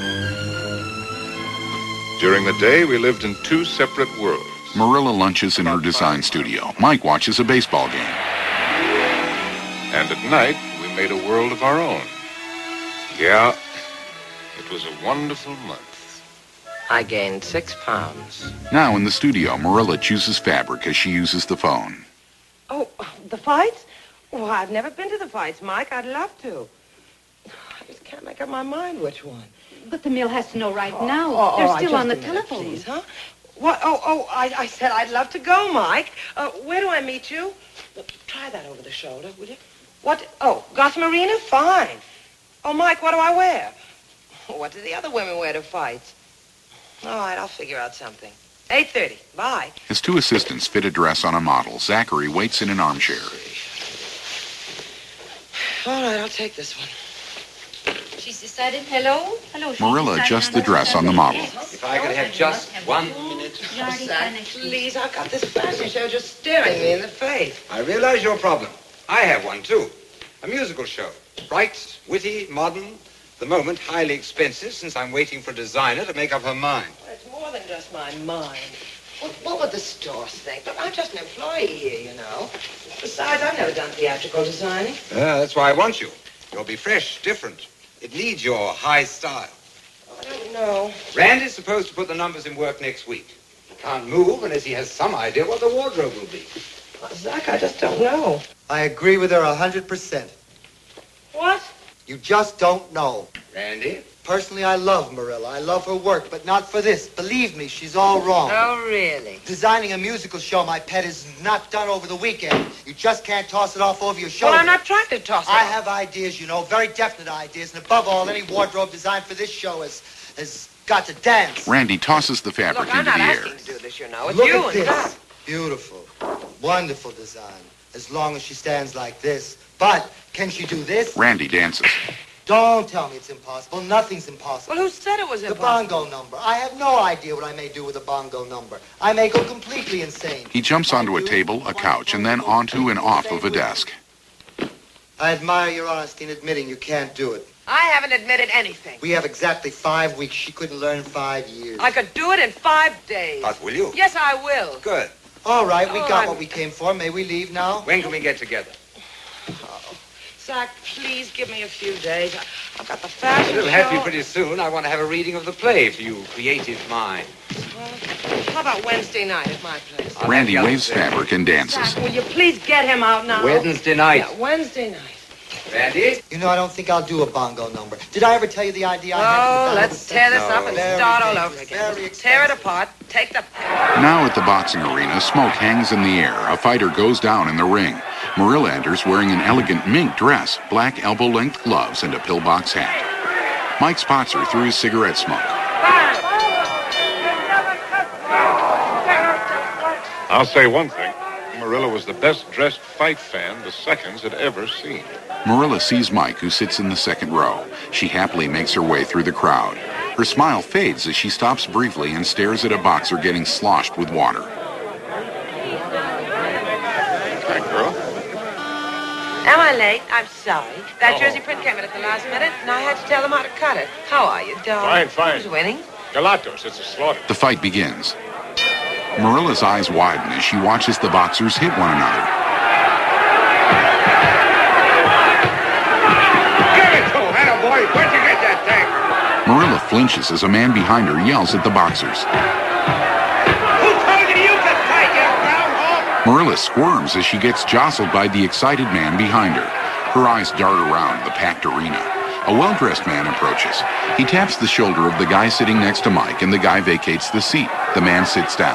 During the day, we lived in two separate worlds. Marilla lunches in her design studio. Mike watches a baseball game. And at night, we made a world of our own. Yeah, it was a wonderful month. I gained 6 pounds. Now in the studio, Marilla chooses fabric as she uses the phone. Oh, the fights? Well, I've never been to the fights, Mike. I'd love to. I just can't make up my mind which one. But the mill has to know right now. They're still on the telephone. Please, huh? What? I said I'd love to go, Mike. Where do I meet you? Try that over the shoulder, will you? What? Oh, Gossamer Arena? Fine. Oh, Mike, what do I wear? What do the other women wear to fights? All right, I'll figure out something. 8:30. Bye. His 2 assistants fit a dress on a model. Zachary waits in an armchair. All right, I'll take this one. She's decided. Hello? Hello. Marilla adjusts the dress on the model. If I could have just 1 minute. Zach, please, I've got this fashion show just staring me in the face. I realize your problem. I have one, too. A musical show. Bright, witty, modern. The moment, highly expensive, since I'm waiting for a designer to make up her mind. Well, it's more than just my mind. What would the stores think? Look, I'm just an employee here, you know. Besides, I've never done theatrical designing. Yeah, that's why I want you. You'll be fresh, different. It needs your high style. I don't know. Randy's supposed to put the numbers in work next week. He can't move unless he has some idea what the wardrobe will be. Well, Zach, I just don't know. I agree with her 100%. What? You just don't know. Randy? Personally, I love Marilla. I love her work, but not for this. Believe me, she's all wrong. Oh, really? Designing a musical show, my pet, is not done over the weekend. You just can't toss it off over your shoulder. Well, I'm not trying to toss it I off. have ideas, you know, very definite ideas. And above all, any wardrobe designed for this show has got to dance. Randy tosses the fabric Look, I'm into not the asking air. to do this, you know. It's Look you at and this. Doc. Beautiful. Wonderful design. As long as she stands like this. But can she do this? Randy dances. Don't tell me it's impossible. Nothing's impossible. Well, who said it was The impossible? bongo number. I have no idea what I may do with a bongo number. I may go completely insane. He jumps onto a table, a couch, and then onto and off of a desk. I admire your honesty in admitting you can't do it. I haven't admitted anything. We have exactly 5 weeks. She couldn't learn in 5 years. I could do it in 5 days. But will you? Yes, I will. Good. All right, we Oh, got I'm- what we came for. May we leave now? When can we get together? Zach, please give me a few days. I've got the fashion It'll have to be show. pretty soon. I want to have a reading of the play for you creative mind. Well, how about Wednesday night at my place? Randy waves fabric and dances. Zach, will you please get him out now? Wednesday night. Yeah, Wednesday night. Randy? You know, I don't think I'll do a bongo number. Did I ever tell you the idea I had? Oh, let's tear this up and Very start all over dangerous, again. Tear it apart. Take the... Now at the boxing arena, smoke hangs in the air. A fighter goes down in the ring. Marilla enters wearing an elegant mink dress, black elbow-length gloves, and a pillbox hat. Mike spots her through his cigarette smoke. I'll say one thing. Marilla was the best-dressed fight fan the Seconds had ever seen. Marilla sees Mike, who sits in the second row. She happily makes her way through the crowd. Her smile fades as she stops briefly and stares at a boxer getting sloshed with water. Hi, girl. Am I late? I'm sorry. That jersey print came in at the last minute, and I had to tell them how to cut it. How are you, darling? Fine, fine. Who's winning? Galatos, it's a slaughter. The fight begins. Marilla's eyes widen as she watches the boxers hit one another. Give it to him, attaboy. Where'd you get that thing? Marilla flinches as a man behind her yells at the boxers. Who told you you could fight, you groundhog? Marilla squirms as she gets jostled by the excited man behind her. Her eyes dart around the packed arena. A well-dressed man approaches. He taps the shoulder of the guy sitting next to Mike, and the guy vacates the seat. The man sits down.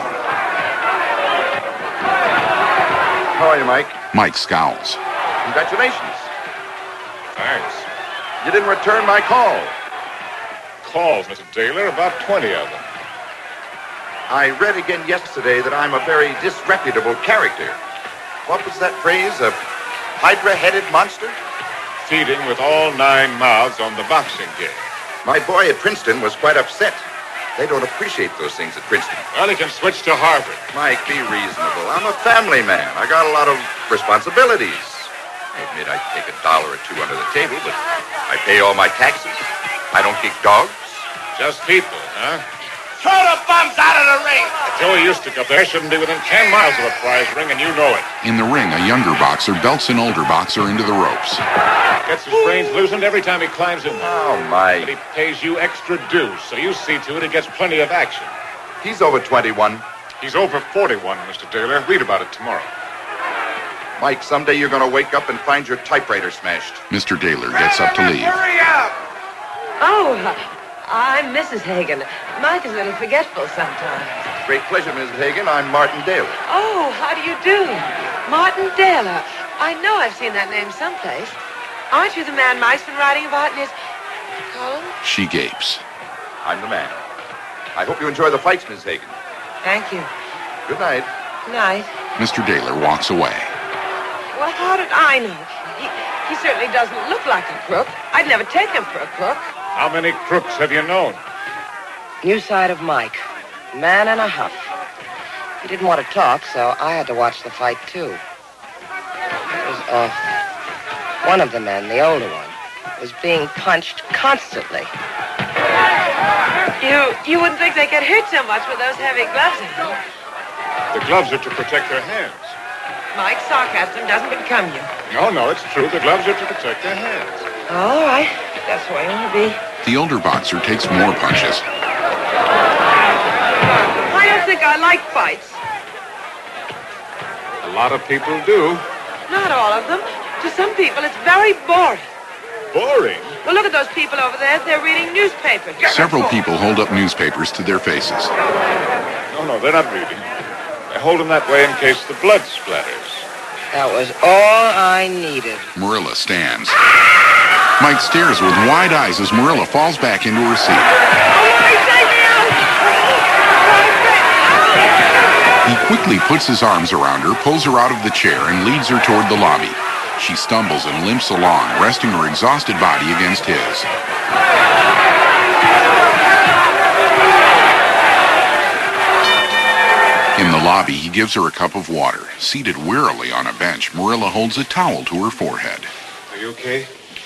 How are you, Mike? Mike scowls. Congratulations. Thanks. You didn't return my call. Calls, Mr. Taylor, about 20 of them. I read again yesterday that I'm a very disreputable character. What was that phrase? A hydra-headed monster? Feeding with all 9 mouths on the boxing game. My boy at Princeton was quite upset. They don't appreciate those things at Princeton. Well, he can switch to Harvard. Mike, be reasonable. I'm a family man. I got a lot of responsibilities. I admit I take $1 or $2 under the table, but I pay all my taxes. I don't kick dogs. Just people, huh? Throw the bums out of the ring! Joey Ustick up there shouldn't be within 10 miles of a prize ring, and you know it. In the ring, a younger boxer belts an older boxer into the ropes. Gets his brains loosened every time he climbs in. Oh, Mike. But he pays you extra dues, so you see to it he gets plenty of action. He's over 21. He's over 41, Mr. Taylor. Read about it tomorrow. Mike, someday you're going to wake up and find your typewriter smashed. Mr. Taylor gets up to leave. Hurry up! Oh, I'm Mrs. Hagen. Mike is a little forgetful sometimes. Great pleasure, Mrs. Hagen. I'm Martin Daly. Oh, how do you do? Martin Daler. I know I've seen that name someplace. Aren't you the man Mike's been writing about in his column? She gapes. I'm the man. I hope you enjoy the fights, Mrs. Hagen. Thank you. Good night. Good night. Mr. Daler walks away. Well, how did I know? He certainly doesn't look like a crook. I'd never take him for a crook. How many crooks have you known? New side of Mike. Man in a huff. He didn't want to talk, so I had to watch the fight, too. It was one of the men, the older one, was being punched constantly. You wouldn't think they get hurt so much with those heavy gloves on. The gloves are to protect their hands. Mike, sarcasm doesn't become you. No, it's true. The gloves are to protect their hands. All right. That's the way it will be. The older boxer takes more punches. I don't think I like fights. A lot of people do. Not all of them. To some people, it's very boring. Boring? Well, look at those people over there. They're reading newspapers. Several people hold up newspapers to their faces. No, they're not reading. They hold them that way in case the blood splatters. That was all I needed. Marilla stands. Mike stares with wide eyes as Marilla falls back into her seat. He quickly puts his arms around her, pulls her out of the chair, and leads her toward the lobby. She stumbles and limps along, resting her exhausted body against his. In the lobby, he gives her a cup of water. Seated wearily on a bench, Marilla holds a towel to her forehead. Are you okay?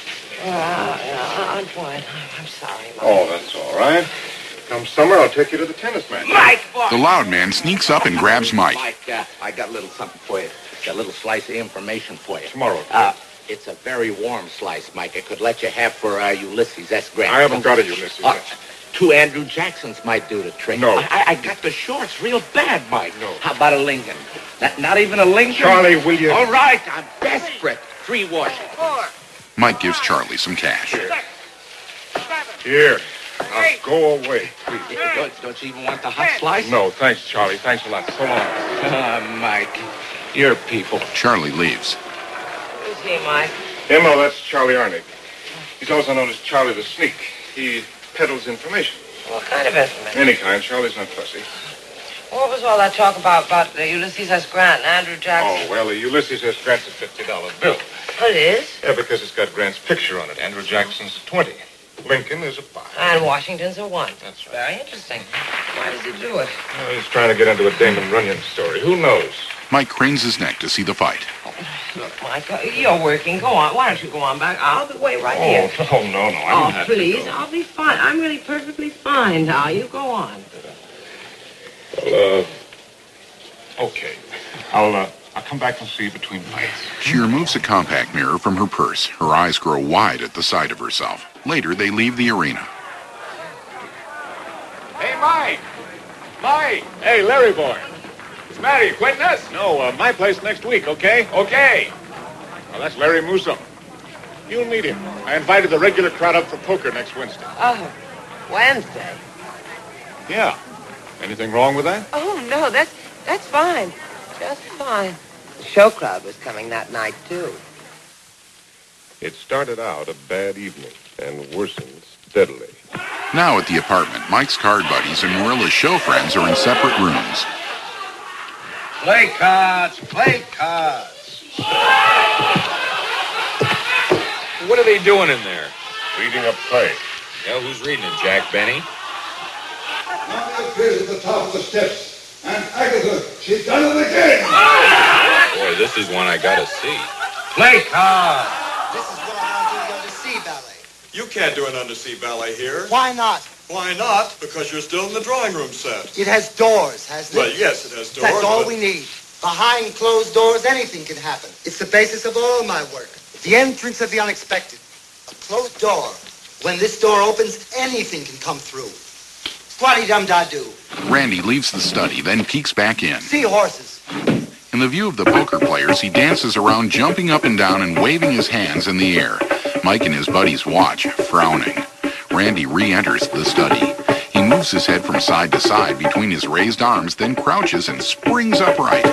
I'm fine. I'm sorry, Mike. Oh, that's all right. Come summer, I'll take you to the tennis match. Mike, boy. The loud man sneaks up and grabs Mike. Mike, I got a little something for you. Got a little slice of information for you. Tomorrow. It's a very warm slice, Mike. I could let you have for Ulysses S. Grant. I haven't got a Ulysses S. 2 Andrew Jacksons might do the trick. No. I got the shorts real bad, Mike. No. How about a Lincoln? Not even a Lincoln? Charlie, will you? All right, I'm desperate. 3 Washington. Mike gives Charlie some cash. Here. Now go away, please. Don't you even want the hot slice? No, thanks, Charlie. Thanks a lot. So long. Mike, your people. Charlie leaves. Who's he, Mike? No, that's Charlie Arnig. He's also known as Charlie the Sneak. He peddles information. What kind of information? Any kind. Charlie's not fussy. What was all that talk about Ulysses S. Grant and Andrew Jackson? Oh, well, the Ulysses S. Grant's a $50 bill. Oh, it is? Yeah, because it's got Grant's picture on it. Andrew Jackson's a 20. Lincoln is a 5. And Washington's a 1. That's right. Very interesting. Why does he do it? Well, he's trying to get into a Damon Runyon story. Who knows? Mike cranes his neck to see the fight. Look, Mike, you're working. Go on. Why don't you go on back? I'll wait right here. Oh, no. I don't have please. to go. I'll be fine. I'm really perfectly fine now. You go on. Well, okay. I'll come back and see you between fights. She removes a compact mirror from her purse. Her eyes grow wide at the sight of herself. Later, they leave the arena. Mike! Mike! Hey, Larry boy. What's the matter? You quitting us? No, my place next week, okay? Okay. Well, that's Larry Musso. You'll meet him. I invited the regular crowd up for poker next Wednesday. Oh, Wednesday? Yeah. Anything wrong with that? Oh, no, that's fine. Just fine. The show crowd was coming that night, too. It started out a bad evening and worsened steadily. Now at the apartment, Mike's card buddies and Marilla's show friends are in separate rooms. Play cards, play cards. What are they doing in there? Reading a play. Yeah, who's reading it, Jack Benny? Mommy appears at the top of the steps, and Agatha, she's done it again! Boy, this is one I gotta see. Play cards. This is what I want to do the undersea ballet. You can't do an undersea ballet here. Why not? Why not? Because you're still in the drawing room set. It has doors, hasn't it? Well, yes, it has doors. That's all we need. Behind closed doors, anything can happen. It's the basis of all my work. The entrance of the unexpected. A closed door. When this door opens, anything can come through. Squatty-dum-da-doo. Randy leaves the study, then peeks back in. Seahorses. In the view of the poker players, he dances around, jumping up and down and waving his hands in the air. Mike and his buddies watch, frowning. Randy re-enters the study. He moves his head from side to side between his raised arms, then crouches and springs upright.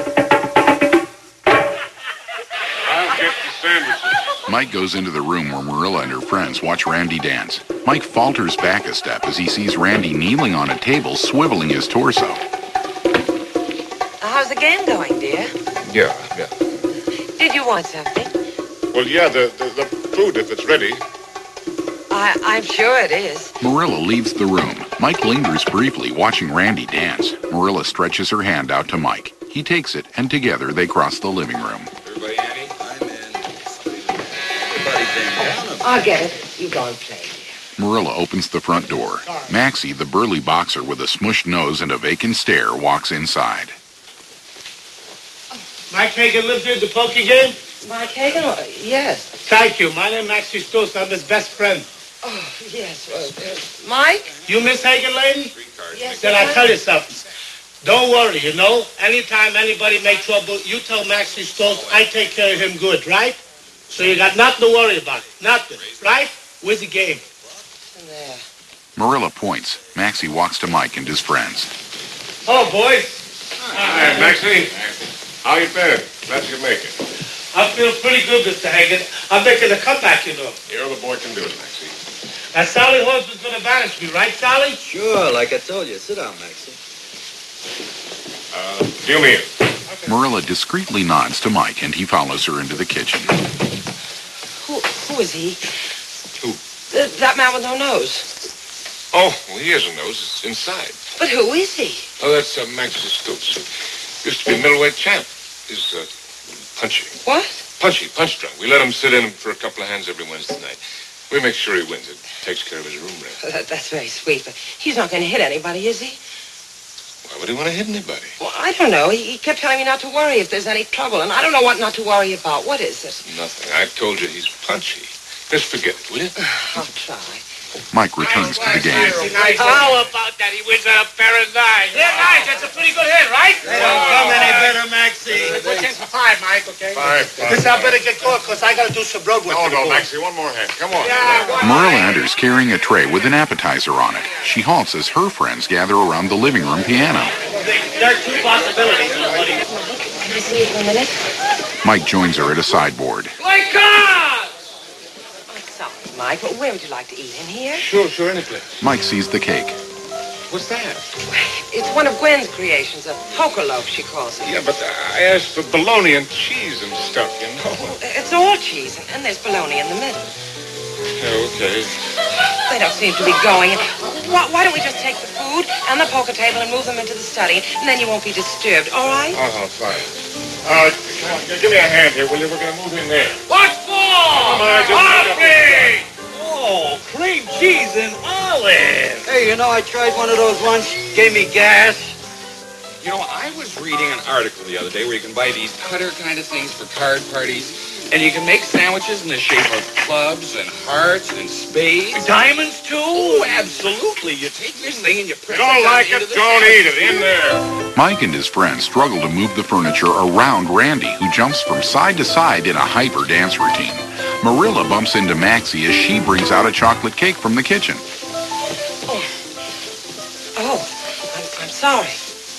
I'll get the sandwiches. Mike goes into the room where Marilla and her friends watch Randy dance. Mike falters back a step as he sees Randy kneeling on a table, swiveling his torso. How's the game going, dear? Yeah. Did you want something? Well, yeah, the food, if it's ready. I'm sure it is. Marilla leaves the room. Mike lingers briefly, watching Randy dance. Marilla stretches her hand out to Mike. He takes it, and together they cross the living room. Everybody, Annie? I'm in. Everybody's in. I'll get it. You go and play. Marilla opens the front door. Maxie, the burly boxer with a smushed nose and a vacant stare, walks inside. Mike Hagan lives here at the poker game? Mike Hagan? Yes. Thank you. My name is Maxie Stokes. I'm his best friend. Oh, yes. Well, Mike? You Miss Hagan, lady? Yes. Then I'll tell you something. Don't worry, you know. Anytime anybody make trouble, you tell Maxie Stokes I take care of him good, right? So you got nothing to worry about. Nothing, right? Where's the game? There. Marilla points. Maxie walks to Mike and his friends. Hello, boys. Hi, Maxie. How you been? Glad you can make it. I feel pretty good, Mr. Hagan. I'm making a comeback, you know. You're the boy can do it, Maxie. Now, Sally Horse was going to banish me, right, Sally? Sure, like I told you. Sit down, Maxie. Fill me in. Marilla discreetly nods to Mike, and he follows her into the kitchen. Who is he? Who? That man with no nose. Oh, well, he has a nose. It's inside. But who is he? Oh, that's Maxie Stokes. Used to be a middleweight champ. He's punchy. What? Punch drunk. We let him sit in for a couple of hands every Wednesday night. We make sure he wins. It takes care of his room rent. That's very sweet, but he's not going to hit anybody, is he? Why would he want to hit anybody? Well, I don't know. He kept telling me not to worry if there's any trouble, and I don't know what not to worry about. What is it? Nothing. I told you he's punchy. Just forget it, will you? I'll try. Mike returns to the game. How about that? He wins on a pair of nines. Yeah, nines. That's a pretty good hit, right? They don't come any better, Maxie. What's in for five, Mike, okay? Five. Listen, I better get going, because I got to do some road work. No, Maxie. One more hand. Come on. Marilla enters carrying a tray with an appetizer on it. She halts as her friends gather around the living room piano. There are two possibilities, buddy. Can I see you for a minute? Mike joins her at a sideboard. Play cards! Sorry, Mike, but where would you like to eat? In here? Sure, any place. Mike sees the cake. What's that? It's one of Gwen's creations, a poker loaf, she calls it. Yeah, but I asked for bologna and cheese and stuff, you know. It's all cheese, and there's bologna in the middle. Yeah, okay. They don't seem to be going. Why don't we just take the food and the poker table and move them into the study, and then you won't be disturbed, all right? Fine. Give me a hand here, will you? We're going to move in there. What for? Come on, Coffee! Oh, cream cheese and olive. Hey, you know, I tried one of those once. Gave me gas. You know, I was reading an article the other day where you can buy these cutter kind of things for card parties, and you can make sandwiches in the shape of clubs and hearts and spades. Diamonds, too? Oh, absolutely. You take this thing and you press it Don't down like into it, the don't sandwich. eat it. In there. Mike and his friends struggle to move the furniture around Randy, who jumps from side to side in a hyper dance routine. Marilla bumps into Maxie as she brings out a chocolate cake from the kitchen. Oh, I'm sorry.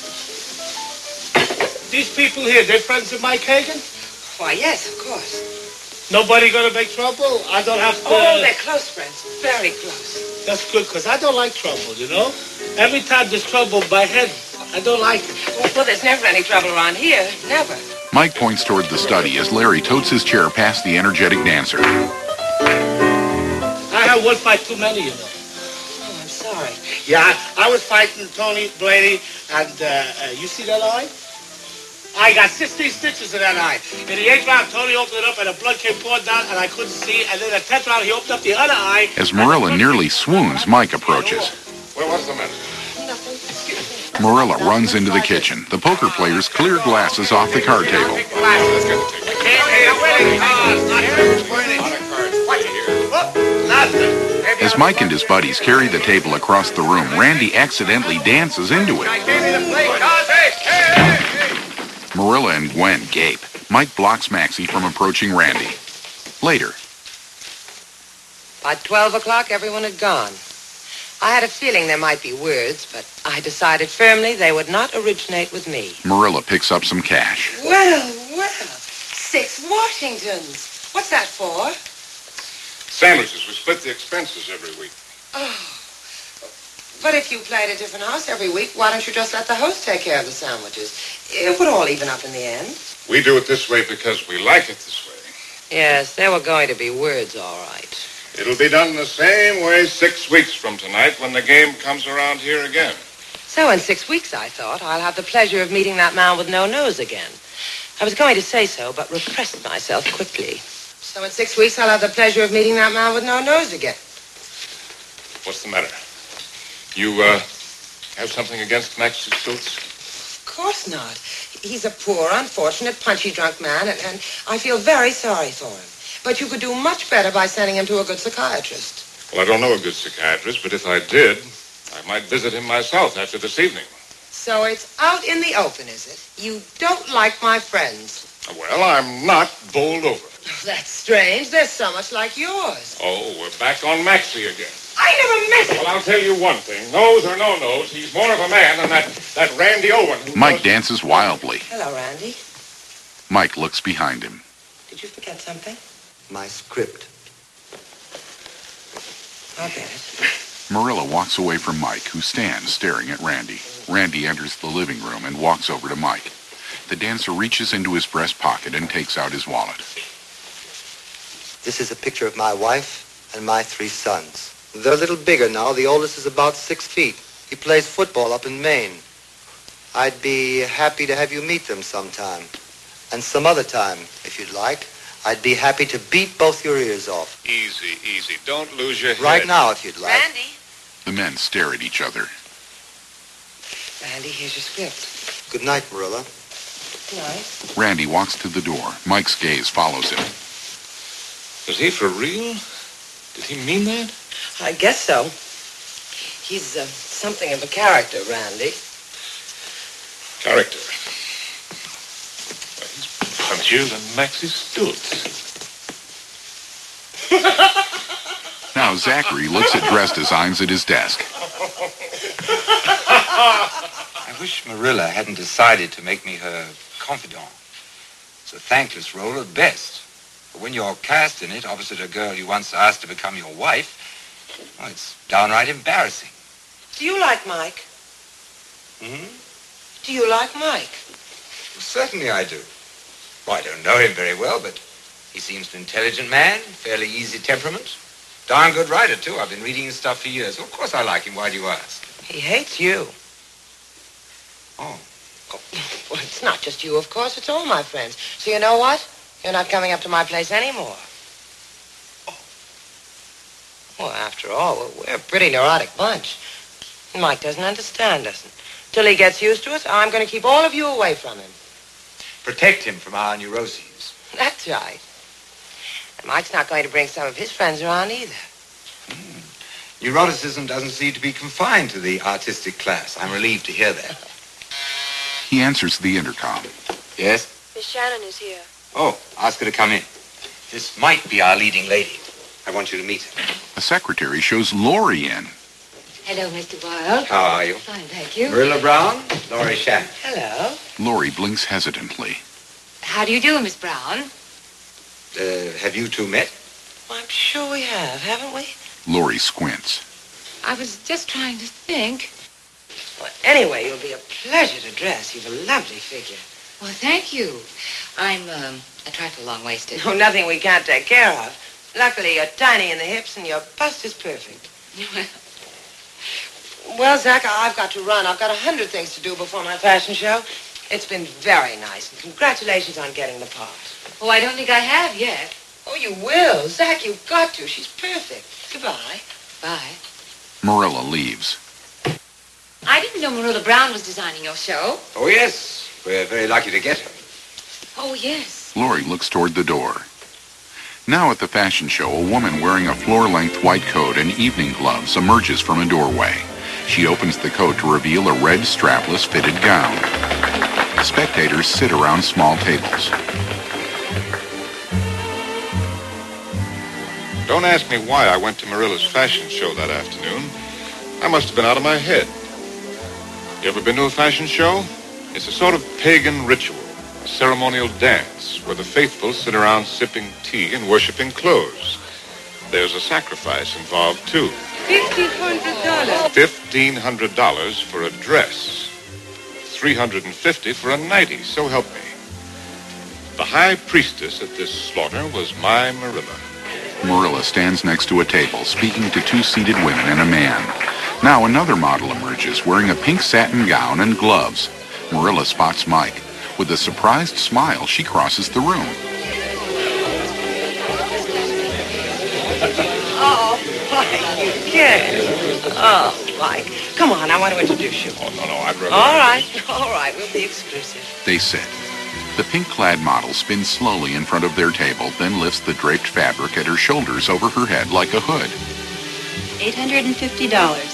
These people here, they're friends of Mike Hagan? Why, yes, of course. Nobody gonna make trouble? I don't have to... Oh, they're close friends. Very close. That's good, because I don't like trouble, you know? Every time there's trouble in my head, I don't like it. Well, there's never any trouble around here. Never. Mike points toward the study as Larry totes his chair past the energetic dancer. I have one fight too many, you know. Oh, I'm sorry. Yeah, I was fighting Tony Blaney, and you see that eye? I got 16 stitches in that eye. In the 8th round, Tony opened it up, and the blood came pouring down, and I couldn't see. And then the 10th round, he opened up the other eye. As Marilla nearly swoons, Mike approaches. Well, what's the matter? Marilla runs into the kitchen. The poker players clear glasses off the card table. As Mike and his buddies carry the table across the room, Randy accidentally dances into it. Marilla and Gwen gape. Mike blocks Maxie from approaching Randy. Later. By 12 o'clock, everyone had gone. I had a feeling there might be words, but I decided firmly they would not originate with me. Marilla picks up some cash. Well, 6 Washingtons. What's that for? Sandwiches. We split the expenses every week. Oh. But if you play at a different house every week, why don't you just let the host take care of the sandwiches? It would all even up in the end. We do it this way because we like it this way. Yes, there were going to be words, all right. It'll be done the same way 6 weeks from tonight when the game comes around here again. So in 6 weeks, I thought, I'll have the pleasure of meeting that man with no nose again. I was going to say so, but repressed myself quickly. So in 6 weeks, I'll have the pleasure of meeting that man with no nose again. What's the matter? You, have something against Maxie Stultz? Of course not. He's a poor, unfortunate, punchy, drunk man, and I feel very sorry for him. But you could do much better by sending him to a good psychiatrist. Well, I don't know a good psychiatrist, but if I did, I might visit him myself after this evening. So it's out in the open, is it? You don't like my friends. Well, I'm not bowled over. Oh, that's strange. They're so much like yours. Oh, we're back on Maxie again. I never meant it. Well, I'll tell you one thing. Nose or no nose, he's more of a man than that Randy Owen. Mike dances wildly. Hello, Randy. Mike looks behind him. Did you forget something? My script. I'll get it. Marilla walks away from Mike, who stands staring at Randy. Randy enters the living room and walks over to Mike. The dancer reaches into his breast pocket and takes out his wallet. This is a picture of my wife and my 3 sons. They're a little bigger now. The oldest is about 6 feet. He plays football up in Maine. I'd be happy to have you meet them sometime. And some other time, if you'd like. I'd be happy to beat both your ears off. Easy, easy. Don't lose your head. Right now, if you'd like. Randy. The men stare at each other. Randy, here's your script. Good night, Marilla. Good night. Randy walks to the door. Mike's gaze follows him. Is he for real? Did he mean that? I guess so. He's something of a character, Randy. Character. Well, he's punchier than Maxie Stultz. Now Zachary looks at dress designs at his desk. I wish Marilla hadn't decided to make me her confidant. It's a thankless role at best. But when you're cast in it opposite a girl you once asked to become your wife, well, it's downright embarrassing. Do you like Mike? Do you like Mike? Well, certainly I do. Well, I don't know him very well, but he seems an intelligent man, fairly easy temperament. Darn good writer, too. I've been reading his stuff for years. Well, of course I like him. Why do you ask? He hates you. Oh. Well, it's not just you, of course. It's all my friends. So you know what? You're not coming up to my place anymore. Well, after all, we're a pretty neurotic bunch. Mike doesn't understand us. Till he gets used to us, I'm going to keep all of you away from him. Protect him from our neuroses. That's right. And Mike's not going to bring some of his friends around either. Neuroticism doesn't seem to be confined to the artistic class. I'm relieved to hear that. He answers the intercom. Yes? Miss Shannon is here. Oh, ask her to come in. This might be our leading lady. I want you to meet her. A secretary shows Laurie in. Hello, Mr. Wilde. How are you? Fine, thank you. Marilla Brown, Laurie Shannon. Hello. Laurie blinks hesitantly. How do you do, Miss Brown? Have you two met? I'm sure we have, haven't we? Laurie squints. I was just trying to think. Well, anyway, you'll be a pleasure to dress. You've a lovely figure. Well, thank you. I'm a trifle long-waisted. Oh, nothing we can't take care of. Luckily, you're tiny in the hips and your bust is perfect. Well, Zach, I've got to run. I've got 100 things to do before my fashion show. It's been very nice, and congratulations on getting the part. Oh, I don't think I have yet. Oh, you will. Zach, you've got to. She's perfect. Goodbye. Bye. Marilla leaves. I didn't know Marilla Brown was designing your show. Oh, yes. We're very lucky to get her. Oh, yes. Laurie looks toward the door. Now at the fashion show, a woman wearing a floor-length white coat and evening gloves emerges from a doorway. She opens the coat to reveal a red strapless fitted gown. Spectators sit around small tables. Don't ask me why I went to Marilla's fashion show that afternoon. I must have been out of my head. You ever been to a fashion show? It's a sort of pagan ritual, a ceremonial dance where the faithful sit around sipping tea and worshiping clothes. There's a sacrifice involved, too. $1,500. $1,500 for a dress. $350 for a nightie, so help me. The high priestess at this slaughter was my Marilla. Marilla stands next to a table, speaking to two seated women and a man. Now another model emerges, wearing a pink satin gown and gloves. Marilla spots Mike. With a surprised smile, she crosses the room. Oh, Mike, you kid. Oh, Mike. Come on, I want to introduce you. Oh, no, I'd rather... All right, we'll be exclusive. They sit. The pink-clad model spins slowly in front of their table, then lifts the draped fabric at her shoulders over her head like a hood. $850.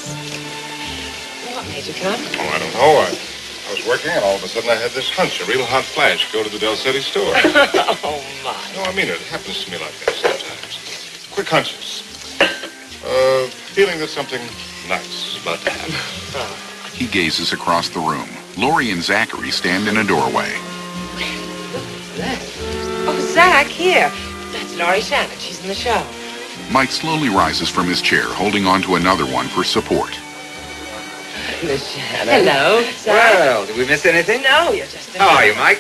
What made you come? Oh, I don't know. I was working, and all of a sudden I had this hunch, a real hot flash, go to the Del City store. Oh, my. No, I mean, it happens to me like that sometimes. Quick hunches. Feeling that something nice is about to happen. He gazes across the room. Laurie and Zachary stand in a doorway. Oh, Zach, here. That's Laurie Shannon. She's in the show. Mike slowly rises from his chair, holding on to another one for support. Miss Shannon. Hello, Zach. Well, did we miss anything? No, you're just... How are you, Mike?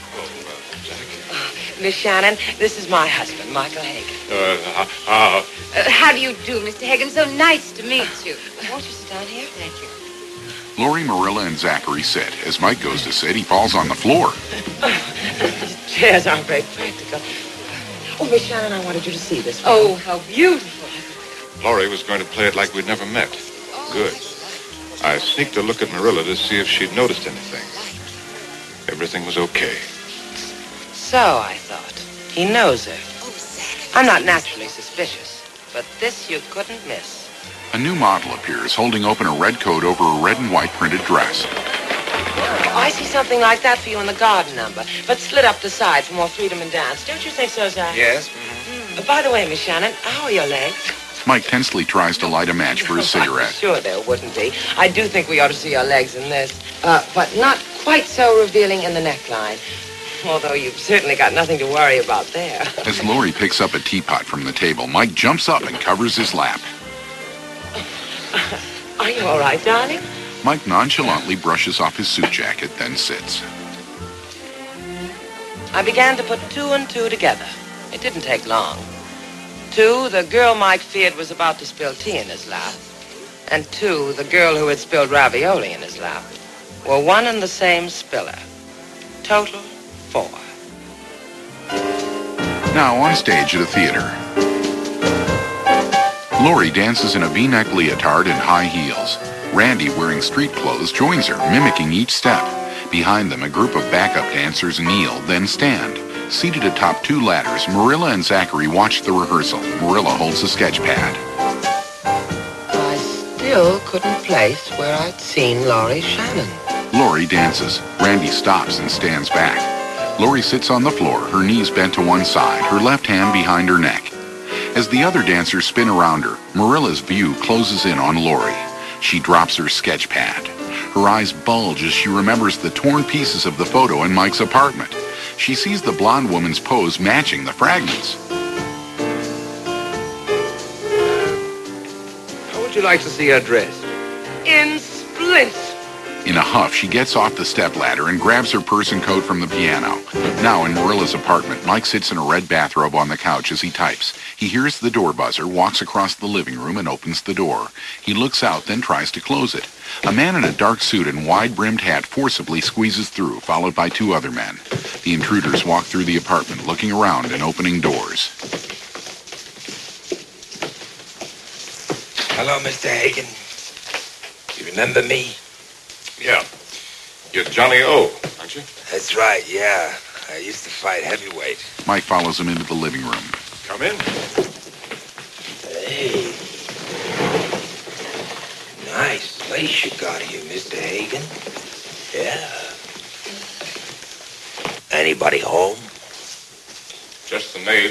Miss Shannon, this is my husband, Michael Hagan. How do you do, Mr. Hagan? So nice to meet you. Won't you sit down here? Thank you. Laurie, Marilla, and Zachary sit. As Mike goes to sit, he falls on the floor. These chairs aren't very practical. Oh, Miss Shannon, I wanted you to see this one. Oh, how beautiful. Laurie was going to play it like we'd never met. Good. I sneaked a look at Marilla to see if she'd noticed anything. Everything was okay. So, I thought. He knows her. I'm not naturally suspicious, but this you couldn't miss. A new model appears, holding open a red coat over a red and white printed dress. Oh, I see something like that for you in the garden number, but split up the side for more freedom in dance. Don't you think so, Zach? Yes. By the way, Miss Shannon, how are your legs? Mike tensely tries to light a match for his cigarette. Sure there wouldn't be. I do think we ought to see your legs in this, but not quite so revealing in the neckline. Although you've certainly got nothing to worry about there. As Laurie picks up a teapot from the table, Mike jumps up and covers his lap. Are you all right, darling? Mike nonchalantly brushes off his suit jacket, then sits. I began to put two and two together. It didn't take long. 2, the girl Mike feared was about to spill tea in his lap. And 2, the girl who had spilled ravioli in his lap, were one and the same spiller. Total 4. Now on stage at a theater. Laurie dances in a V-neck leotard and high heels. Randy, wearing street clothes, joins her, mimicking each step. Behind them, a group of backup dancers kneel, then stand. Seated atop two ladders, Marilla and Zachary watch the rehearsal. Marilla holds a sketch pad. I still couldn't place where I'd seen Laurie Shannon. Laurie dances. Randy stops and stands back. Laurie sits on the floor, her knees bent to one side, her left hand behind her neck. As the other dancers spin around her, Marilla's view closes in on Laurie. She drops her sketch pad. Her eyes bulge as she remembers the torn pieces of the photo in Mike's apartment. She sees the blonde woman's pose matching the fragments. How would you like to see her dressed? In splints. In a huff, she gets off the stepladder and grabs her purse and coat from the piano. Now in Marilla's apartment, Mike sits in a red bathrobe on the couch as he types. He hears the door buzzer, walks across the living room, and opens the door. He looks out, then tries to close it. A man in a dark suit and wide-brimmed hat forcibly squeezes through, followed by two other men. The intruders walk through the apartment, looking around and opening doors. Hello, Mr. Hagen. You remember me? Yeah. You're Johnny O, aren't you? That's right, yeah. I used to fight heavyweight. Mike follows him into the living room. Come in. Hey. Nice place you got here, Mr. Hagen. Yeah. Anybody home? Just the maid.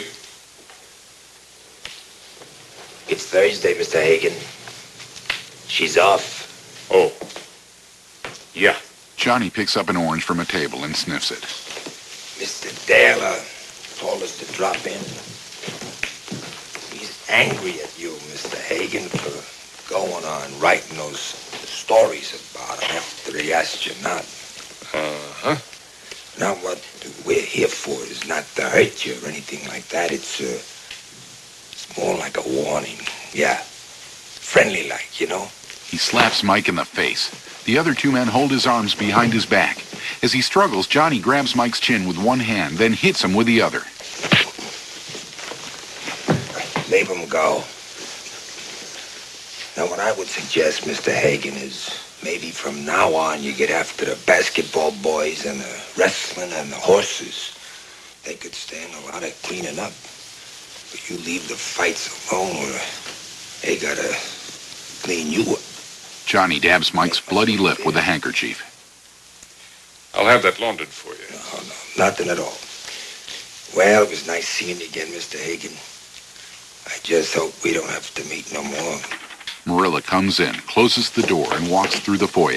It's Thursday, Mr. Hagen. She's off. Oh. Yeah. Johnny picks up an orange from a table and sniffs it. Mr. Dale told us to drop in. He's angry at you, Mr. Hagen, for going on writing those stories about him after he asked you not. Uh-huh. Now, what we're here for is not to hurt you or anything like that. It's more like a warning. Yeah. Friendly like, you know? He slaps Mike in the face. The other two men hold his arms behind his back. As he struggles, Johnny grabs Mike's chin with one hand, then hits him with the other. Leave him go. Now, what I would suggest, Mr. Hagen, is maybe from now on you get after the basketball boys and the wrestling and the horses. They could stand a lot of cleaning up. But you leave the fights alone or they gotta clean you up. Johnny dabs Mike's bloody lip with a handkerchief. I'll have that laundered for you. No, nothing at all. Well, it was nice seeing you again, Mr. Hagen. I just hope we don't have to meet no more. Marilla comes in, closes the door, and walks through the foyer.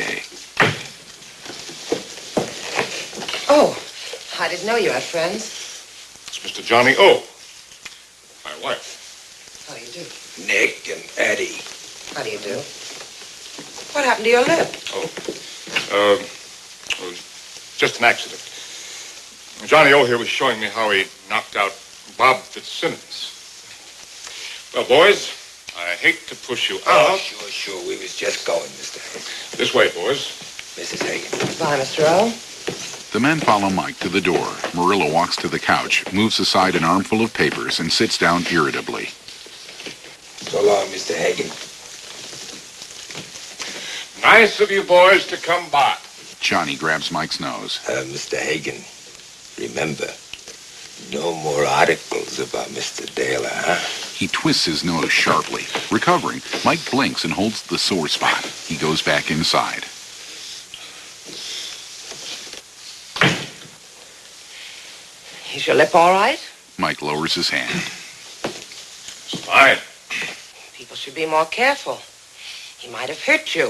Oh, I didn't know you had friends. It's Mr. Johnny O, my wife. How do you do? Nick and Eddie. How do you do? What happened to your lip? Oh, just an accident. Johnny O here was showing me how he knocked out Bob Fitzsimmons. Well, boys, I hate to push you out. Oh, sure. We was just going, Mr. Hagen. This way, boys. Mrs. Hagen. Goodbye, Mr. O. The men follow Mike to the door. Marilla walks to the couch, moves aside an armful of papers, and sits down irritably. So long, Mr. Hagen. Nice of you boys to come by. Johnny grabs Mike's nose. Mr. Hagen, remember, no more articles about Mr. Dale, huh? He twists his nose sharply. Recovering, Mike blinks and holds the sore spot. He goes back inside. Is your lip all right? Mike lowers his hand. It's fine. People should be more careful. He might have hurt you.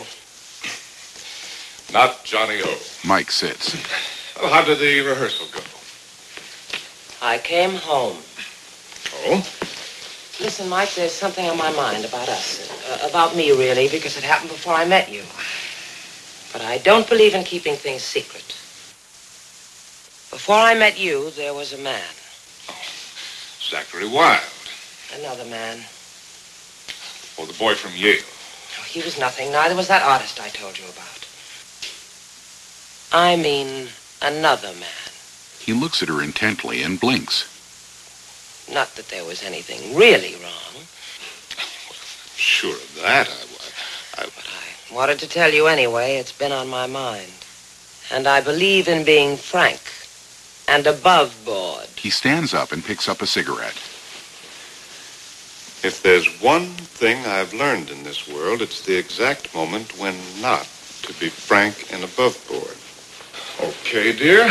Not Johnny O. Mike sits. Well, how did the rehearsal go? I came home. Oh? Listen, Mike, there's something on my mind about us. About me, really, because it happened before I met you. But I don't believe in keeping things secret. Before I met you, there was a man. Oh, Zachary Wilde. Another man. Oh, the boy from Yale. Oh, he was nothing. Neither was that artist I told you about. I mean, another man. He looks at her intently and blinks. Not that there was anything really wrong. Sure of that. But Wanted to tell you anyway. It's been on my mind. And I believe in being frank and above board. He stands up and picks up a cigarette. If there's one thing I've learned in this world, it's the exact moment when not to be frank and above board. Okay, dear.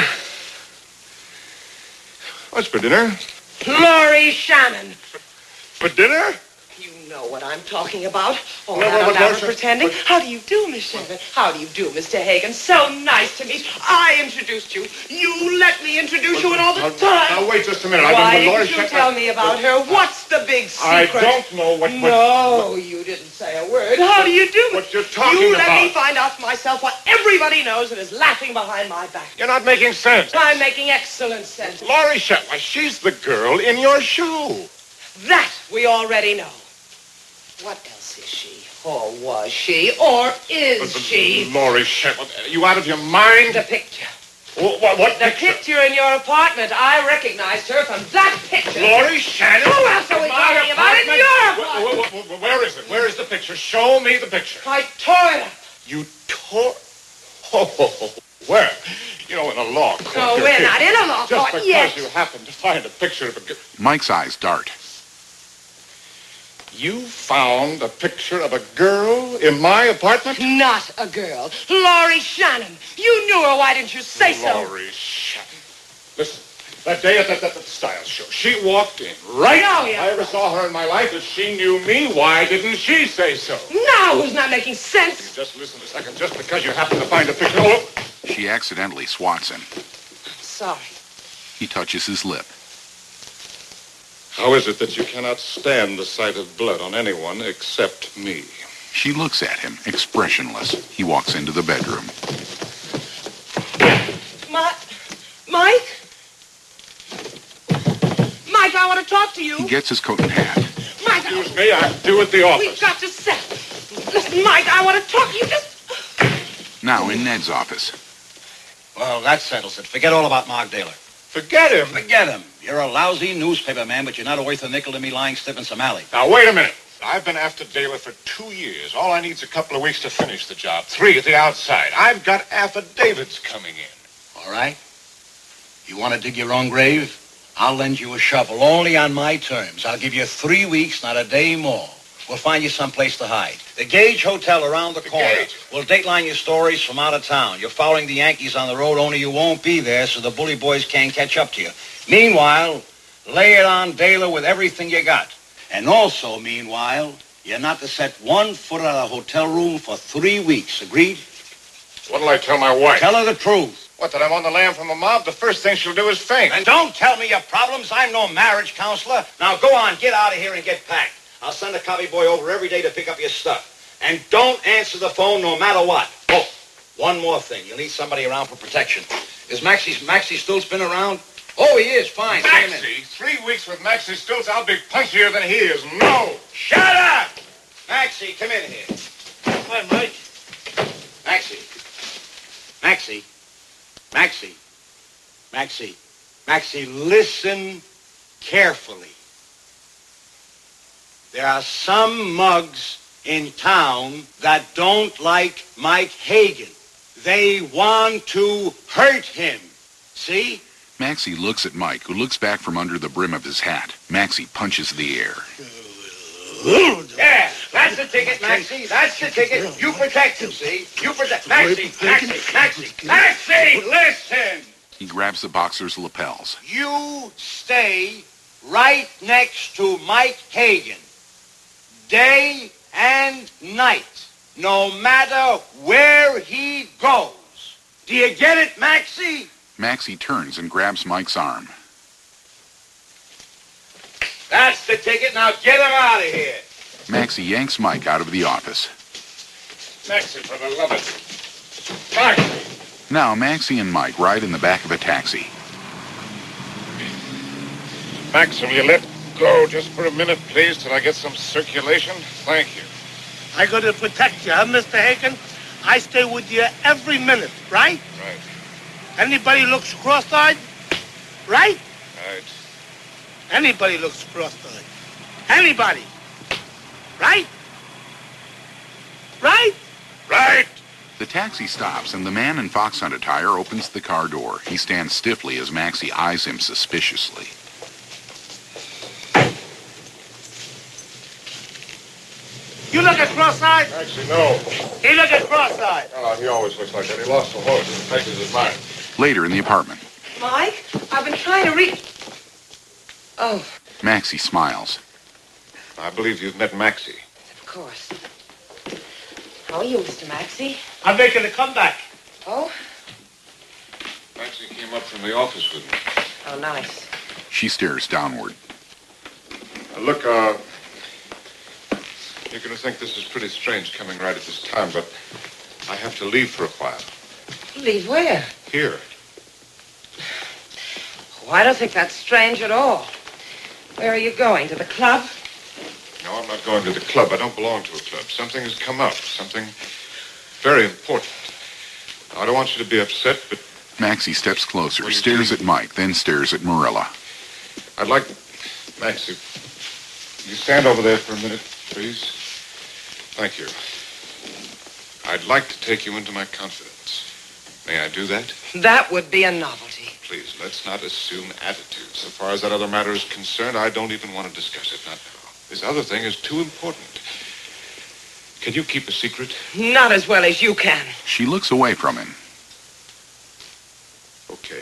What's for dinner? Laurie Shannon. For dinner? You know what I'm talking about. All Well, that well, elaborate Marcia, pretending. but- How do you do, Miss Shannon? How do you do, Mr. Hagen? So nice to meet you. I introduced you. You let me introduce you and all the time. Now, wait just a minute. Why I've been with Laurie didn't you Shannon. tell me about her? What's the big I secret? don't know what... No, you didn't say a word. How do you do it? What you're talking You about. let me find out for myself what everybody knows and is laughing behind my back. You're not making sense. I'm making excellent sense. Laurie Shannon, why, she's the girl in your show. That we already know. What else is she? Or was she? Or is she? Laurie Shannon, are you out of your mind? The picture. What The picture in your apartment. I recognized her from that picture. Laurie Shannon? Who else are we talking about in your apartment? Where is it? Where is the picture? Show me the picture. I tore it up. You tore... Oh, where? You know, in a law court. No, we're not in a law Just court because yet. you happen to find a picture of a girl. Mike's eyes dart. You found a picture of a girl in my apartment? Not a girl. Laurie Shannon. You knew her. Why didn't you say so? Laurie Shannon. Listen, that day at that style show, she walked in right No, yeah. I ever saw her in my life. If she knew me, why didn't she say so? No, who's not making sense? Just listen a second. Just because you happen to find a picture... Oh, She accidentally swats him. Sorry. He touches his lip. how is it that you cannot stand the sight of blood on anyone except me? She looks at him, expressionless. He walks into the bedroom. Mike? Mike, I want to talk to you. He gets his coat and hat. Mike, Excuse me, I'm due at the office. we've got to settle. Listen, Mike, I want to talk to you. Just... Now in Ned's office. Well, that settles it. Forget all about Mark Daler. Forget him? Forget him. You're a lousy newspaper man, but you're not worth a nickel to me lying stiff in some alley. Now, wait a minute. I've been after Daler for 2 years. All I need's a couple of weeks to finish the job. 3 at the outside. I've got affidavits coming in. All right? You want to dig your own grave? I'll lend you a shovel, only on my terms. I'll give you 3 weeks, not a day more. We'll find you someplace to hide. The Gage Hotel around the corner. Gage? We'll dateline your stories from out of town. You're following the Yankees on the road, only you won't be there, so the bully boys can't catch up to you. Meanwhile, lay it on Daler with everything you got. And also, meanwhile, you're not to set 1 foot out of the hotel room for 3 weeks. Agreed? What'll I tell my wife? Tell her the truth. What, that I'm on the lam from a mob? The first thing she'll do is faint. And don't tell me your problems. I'm no marriage counselor. Now go on, get out of here and get packed. I'll send a copy boy over every day to pick up your stuff. And don't answer the phone no matter what. Oh, one more thing. You'll need somebody around for protection. Is Maxie still spinning around? Oh, he is. Fine. Send him in. Maxie? 3 weeks with Maxie Stilts, I'll be punchier than he is. No! Shut up! Maxie, come in here. Hi, Mike. Maxie. Maxie. Maxie. Maxie. Maxie, listen carefully. There are some mugs in town that don't like Mike Hagen. They want to hurt him. See? Maxie looks at Mike, who looks back from under the brim of his hat. Maxie punches the air. Yeah, that's the ticket, Maxie. That's the ticket. You protect him, see? You protect... Maxie, listen! He grabs the boxer's lapels. You stay right next to Mike Hagen, day and night, no matter where he goes. Do you get it, Maxie? Maxie turns and grabs Mike's arm. That's the ticket. Now get him out of here. Maxie yanks Mike out of the office. Maxie, for the love of it. Maxie! Now Maxie and Mike ride in the back of a taxi. Max, will you let go just for a minute, please, till I get some circulation? Thank you. I got to protect you, huh, Mr. Hagen? I stay with you every minute, right? Right. Anybody looks cross-eyed, right? Right. Anybody looks cross-eyed. Anybody. Right? Right? Right! The taxi stops, and the man in foxhunt attire opens the car door. He stands stiffly as Maxie eyes him suspiciously. You look at cross-eyed? Actually, no. He look at cross-eyed. Oh, he always looks like that. He lost the horse. Texas is mine. Later in the apartment, Mike, I've been trying to reach... Oh, Maxie smiles. I believe you've met Maxie. of course. How are you, Mr. Maxie? I'm making a comeback. Oh? Maxie came up from the office with me. Oh, nice. She stares downward. Look, you're going to think this is pretty strange coming right at this time, but I have to leave for a while. Leave where? Here. Oh, I don't think that's strange at all. Where are you going? To the club? No, I'm not going to the club. I don't belong to a club. Something has come up. Something very important. I don't want you to be upset, but... Maxie steps closer, stares at Mike, then stares at Marilla. I'd like... Maxie, you stand over there for a minute, please? Thank you. I'd like to take you into my confidence. May I do that? That would be a novelty. Please, let's not assume attitudes. So far as that other matter is concerned, I don't even want to discuss it. Not now. This other thing is too important. Can you keep a secret? Not as well as you can. She looks away from him. Okay.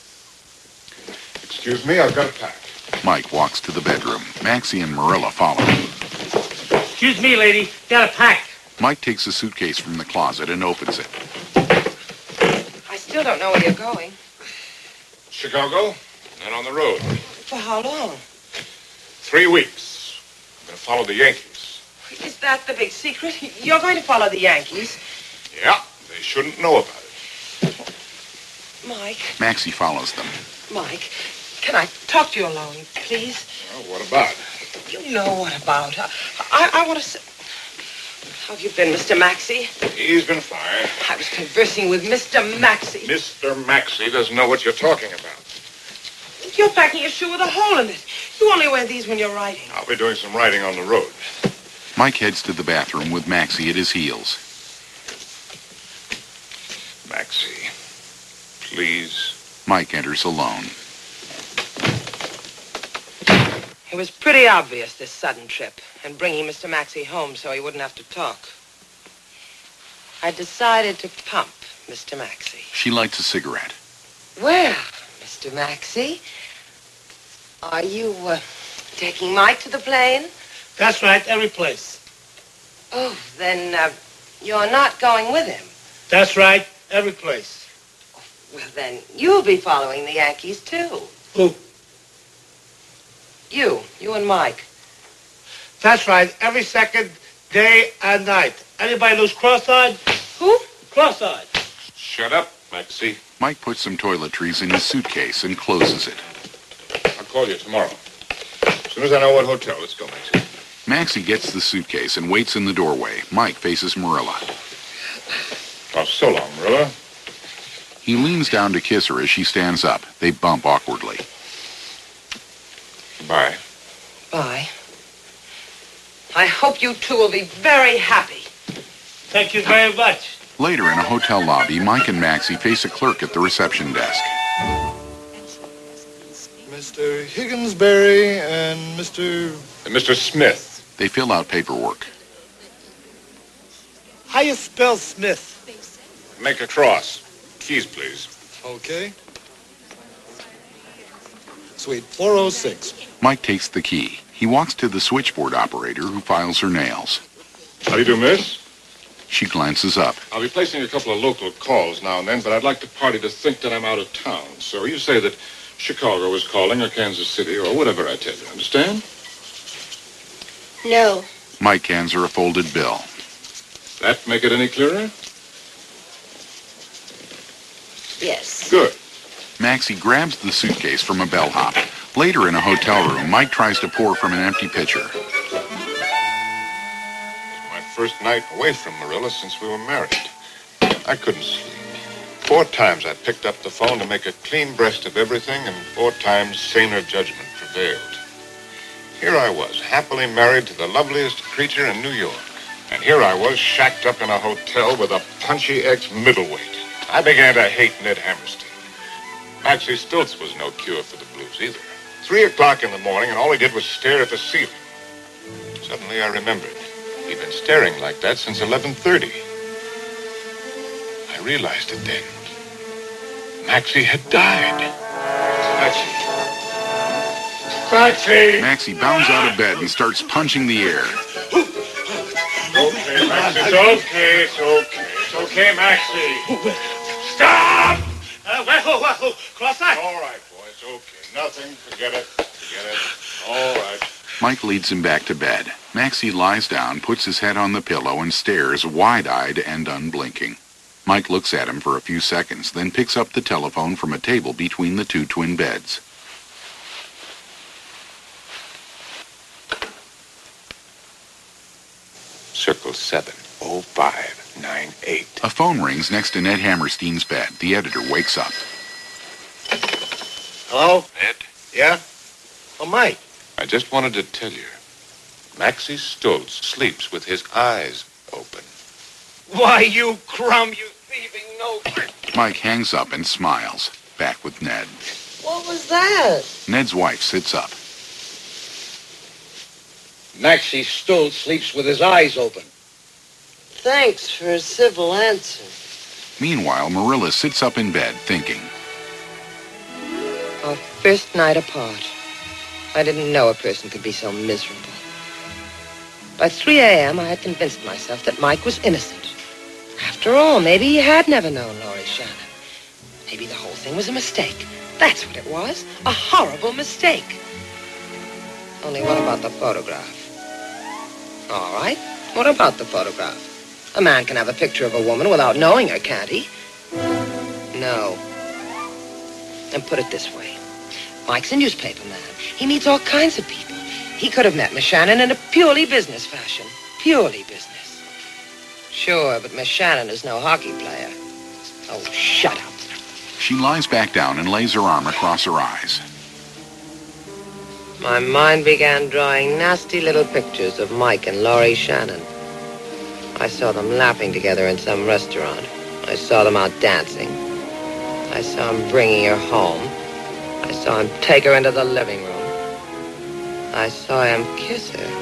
Excuse me, I've got to pack. Mike walks to the bedroom. Maxie and Marilla follow. Excuse me, lady. Got a pack. Mike takes a suitcase from the closet and opens it. I still don't know where you're going. Chicago, and on the road. For how long? 3 weeks. I'm going to follow the Yankees. Is that the big secret? You're going to follow the Yankees? Yeah, they shouldn't know about it. Mike, Maxie follows them. Mike, can I talk to you alone, please? Well, what about? You know what about. I want to say... How have you been, Mr. Maxie? He's been fine. I was conversing with Mr. Maxie. Mr. Maxie doesn't know what you're talking about. You're packing a shoe with a hole in it. You only wear these when you're riding. I'll be doing some riding on the road. Mike heads to the bathroom with Maxie at his heels. Maxie, please. Mike enters alone. It was pretty obvious, this sudden trip, and bringing Mr. Maxie home so he wouldn't have to talk. I decided to pump Mr. Maxie. She lights a cigarette. Well, Mr. Maxie, are you taking Mike to the plane? That's right, every place. Oh, then you're not going with him. That's right, every place. Well, then you'll be following the Yankees, too. Who? You and Mike. That's right, every second, day and night. Anybody lose cross-eyed? Who? Cross-eyed. Shut up, Maxie. Mike puts some toiletries in his suitcase and closes it. I'll call you tomorrow. As soon as I know what hotel. Let's go, Maxie. Maxie gets the suitcase and waits in the doorway. Mike faces Marilla. Oh, so long, Marilla. He leans down to kiss her as she stands up. They bump awkwardly. Bye. Bye. I hope you two will be very happy. Thank you very much. Later in a hotel lobby, Mike and Maxie face a clerk at the reception desk. Mr. Higgins-Berry and Mr. Smith. They fill out paperwork. How you spell Smith? Make a cross. Keys, please. Okay. Suite 406. Mike takes the key. He walks to the switchboard operator who files her nails. How do you do, miss? She glances up. I'll be placing a couple of local calls now and then, but I'd like the party to think that I'm out of town. So you say that Chicago is calling, or Kansas City, or whatever I tell you. Understand? No. Mike hands her a folded bill. That make it any clearer? Yes. Good. Maxie grabs the suitcase from a bellhop. Later in a hotel room, Mike tries to pour from an empty pitcher. It's my first night away from Marilla since we were married. I couldn't sleep. 4 times I picked up the phone to make a clean breast of everything, and 4 times saner judgment prevailed. Here I was, happily married to the loveliest creature in New York. And here I was, shacked up in a hotel with a punchy ex-middleweight. I began to hate Ned Hammerstein. Maxie Stiltz was no cure for the blues either. 3 o'clock in the morning, and all he did was stare at the ceiling. Suddenly I remembered. He'd been staring like that since 11:30. I realized it then. Maxie had died. Maxie! Maxie bounds out of bed and starts punching the air. Okay, Maxie, it's okay, it's okay. It's okay, Maxie. Stop! Well, cross-eyed. All right, boy, it's okay. Nothing, forget it. All right. Mike leads him back to bed. Maxie lies down, puts his head on the pillow, and stares wide-eyed and unblinking. Mike looks at him for a few seconds, then picks up the telephone from a table between the 2 twin beds. Circle 70598. A phone rings next to Ned Hammerstein's bed. The editor wakes up. Hello? Ned? Yeah? Oh, Mike. I just wanted to tell you, Maxie Stoltz sleeps with his eyes open. Why, you crumb, you thieving no... Mike hangs up and smiles. Back with Ned. What was that? Ned's wife sits up. Maxie Stoltz sleeps with his eyes open. Thanks for a civil answer. Meanwhile, Marilla sits up in bed, thinking. Our first night apart. I didn't know a person could be so miserable. By 3 a.m., I had convinced myself that Mike was innocent. After all, maybe he had never known Laurie Shannon. Maybe the whole thing was a mistake. That's what it was. A horrible mistake. Only what about the photograph? All right. What about the photograph? A man can have a picture of a woman without knowing her, can't he? No. And put it this way. Mike's a newspaper man. He meets all kinds of people. He could have met Miss Shannon in a purely business fashion. Purely business. Sure, but Miss Shannon is no hockey player. Oh, shut up. She lies back down and lays her arm across her eyes. My mind began drawing nasty little pictures of Mike and Laurie Shannon. I saw them laughing together in some restaurant. I saw them out dancing. I saw him bringing her home. I saw him take her into the living room. I saw him kiss her.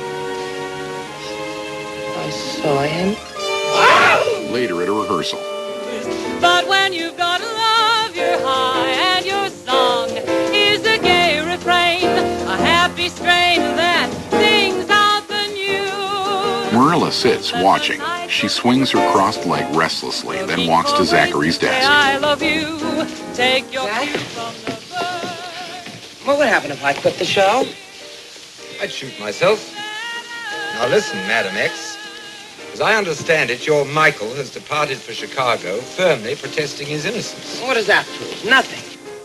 I saw him... Later at a rehearsal. But when you've got love, you're high, and your song is a gay refrain, a happy strain that sings out the news. Marilla sits, watching. She swings her crossed leg restlessly, then walks to Zachary's desk. I love you. Take your cue from the What would happen if I quit the show? I'd shoot myself. Now listen, Madam X. As I understand it, your Michael has departed for Chicago, firmly protesting his innocence. What does that prove? Nothing.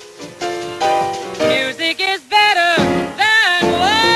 music is better than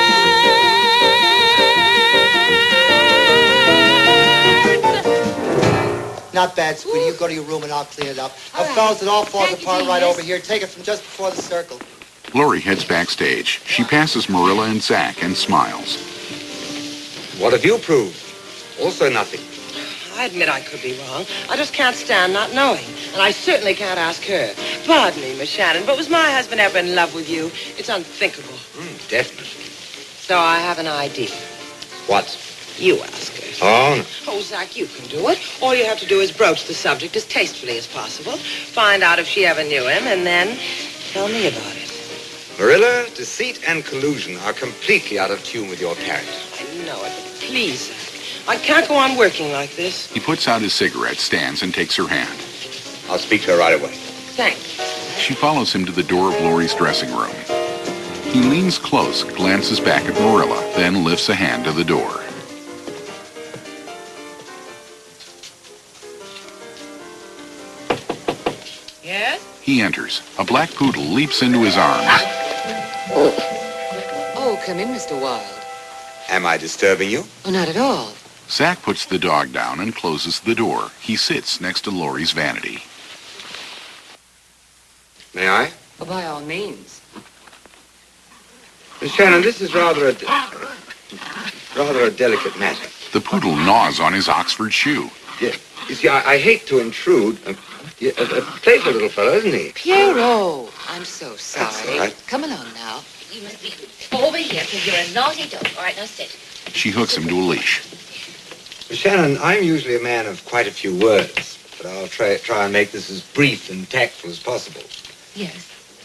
words. Not bad, sweetie. You go to your room and I'll clean it up. Now, fellas, it all falls apart right over here. Take it from just before the circle. Laurie heads backstage. She passes Marilla and Zach and smiles. What have you proved? Also nothing. I admit I could be wrong. I just can't stand not knowing. And I certainly can't ask her. Pardon me, Miss Shannon, but was my husband ever in love with you? It's unthinkable. Definitely. So I have an idea. What? You ask her. Oh, no. Oh, Zach, you can do it. All you have to do is broach the subject as tastefully as possible. Find out if she ever knew him, and then tell me about it. Marilla, deceit and collusion are completely out of tune with your character. I know it, but please, Zach. I can't go on working like this. He puts out his cigarette, stands, and takes her hand. I'll speak to her right away. Thanks. She follows him to the door of Laurie's dressing room. He leans close, glances back at Marilla, then lifts a hand to the door. Yes? He enters. A black poodle leaps into his arms. Oh, come in, Mr. Wilde. Am I disturbing you? Oh, not at all. Zach puts the dog down and closes the door. He sits next to Laurie's vanity. May I? Oh, by all means. Miss Shannon, this is rather a delicate matter. The poodle gnaws on his Oxford shoe. Yeah. You see, I hate to intrude. A playful little fellow, isn't he? Pierrot, I'm so sorry. That's all right. Come along now. You must be over here because you're a naughty dog. All right, now sit. She hooks him to a leash. Miss Shannon, I'm usually a man of quite a few words, but I'll try and make this as brief and tactful as possible. Yes.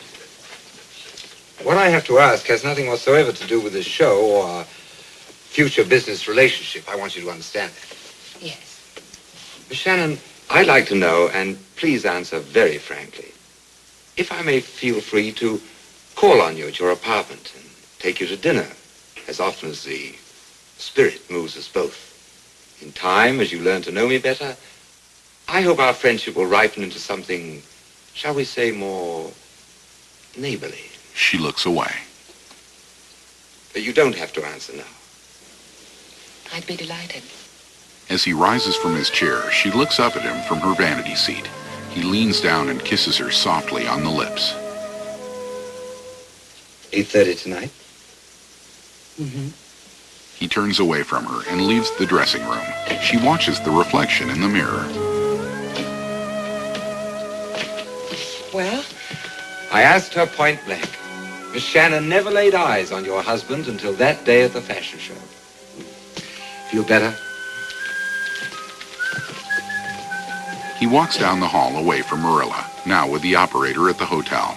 What I have to ask has nothing whatsoever to do with this show or our future business relationship. I want you to understand that. Yes. Miss Shannon, I'd like to know, and please answer very frankly, if I may feel free to call on you at your apartment and take you to dinner as often as the spirit moves us both. In time, as you learn to know me better, I hope our friendship will ripen into something, shall we say, more neighborly. She looks away. But you don't have to answer now. I'd be delighted. As he rises from his chair, she looks up at him from her vanity seat. He leans down and kisses her softly on the lips. 8:30 tonight? Mm-hmm. He turns away from her and leaves the dressing room. She watches the reflection in the mirror. Well? I asked her point blank. Miss Shannon never laid eyes on your husband until that day at the fashion show. Feel better? He walks down the hall away from Marilla, now with the operator at the hotel.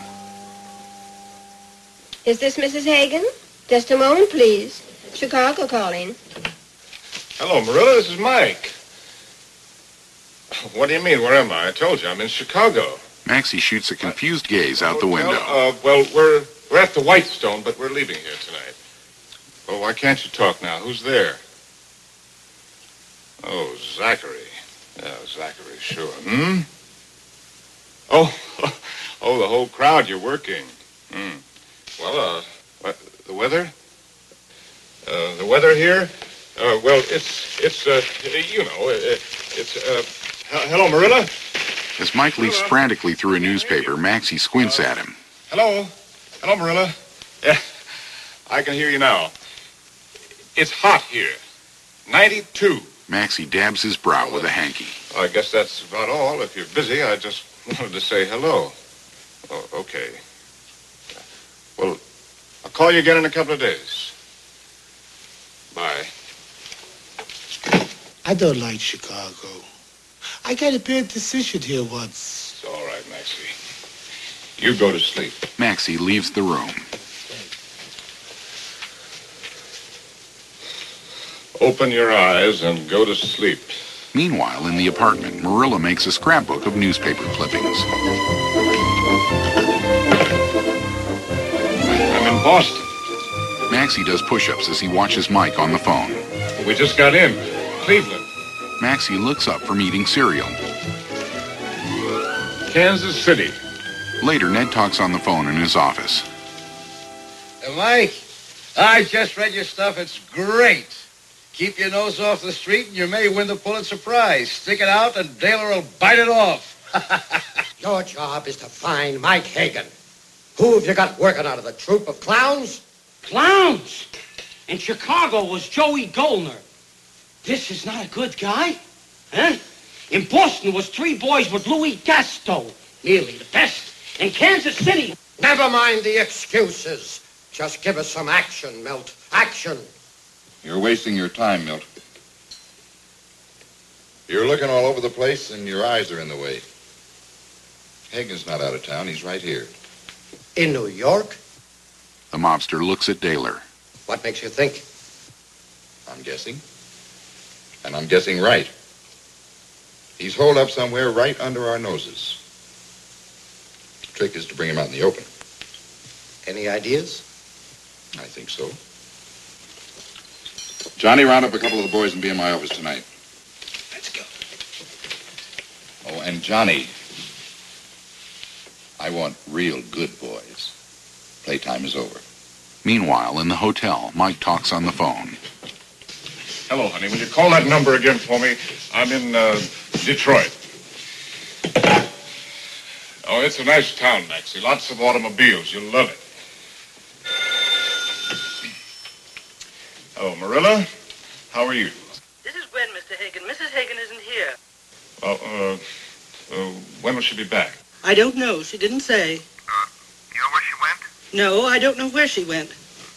Is this Mrs. Hagan? Just a moment, please. Chicago calling. Hello, Marilla. This is Mike. What do you mean? Where am I? I told you, I'm in Chicago. Maxie shoots a confused gaze out the window. Well, we're at the Whitestone, but we're leaving here tonight. Well, why can't you talk now? Who's there? Oh, Zachary. Yeah, Zachary, sure. Hmm? Oh, the whole crowd. You're working. Hmm. Well, what, the weather? The weather here? Well, it's hello, Marilla? As Mike leaves frantically through a newspaper, Maxie squints at him. Hello? Hello, Marilla? Yeah, I can hear you now. It's hot here. 92. Maxie dabs his brow with a hanky. I guess that's about all. If you're busy, I just wanted to say hello. Oh, okay. Well, I'll call you again in a couple of days. Bye. I don't like Chicago. I got a bad decision here once. It's all right, Maxie. You go to sleep. Maxie leaves the room. Open your eyes and go to sleep. Meanwhile, in the apartment, Marilla makes a scrapbook of newspaper clippings. I'm in Boston. Maxie does push-ups as he watches Mike on the phone. We just got in. Cleveland. Maxie looks up from eating cereal. Kansas City. Later, Ned talks on the phone in his office. Hey, Mike, I just read your stuff. It's great. Keep your nose off the street and you may win the Pulitzer Prize. Stick it out and Daler will bite it off. Your job is to find Mike Hagan. Who have you got working out of the troupe of clowns? Clowns? In Chicago was Joey Goldner. This is not a good guy, huh? In Boston was three boys with Louis Gasto, nearly the best. In Kansas City... Never mind the excuses. Just give us some action, Milt. Action. You're wasting your time, Milt. You're looking all over the place and your eyes are in the way. Hagan's not out of town. He's right here. In New York? The mobster looks at Daler. What makes you think? I'm guessing. And I'm guessing right. He's holed up somewhere right under our noses. The trick is to bring him out in the open. Any ideas? I think so. Johnny, round up a couple of the boys and be in my office tonight. Let's go. Oh, and Johnny, I want real good boys. Playtime is over. Meanwhile, in the hotel, Mike talks on the phone. Hello, honey. Will you call that number again for me? I'm in Detroit. Oh, it's a nice town, Maxie. Lots of automobiles. You'll love it. Hello, Marilla. How are you? You Hagen. Mrs. Hagen isn't here. Well, when will she be back? I don't know. She didn't say. You know where she went? No, I don't know where she went.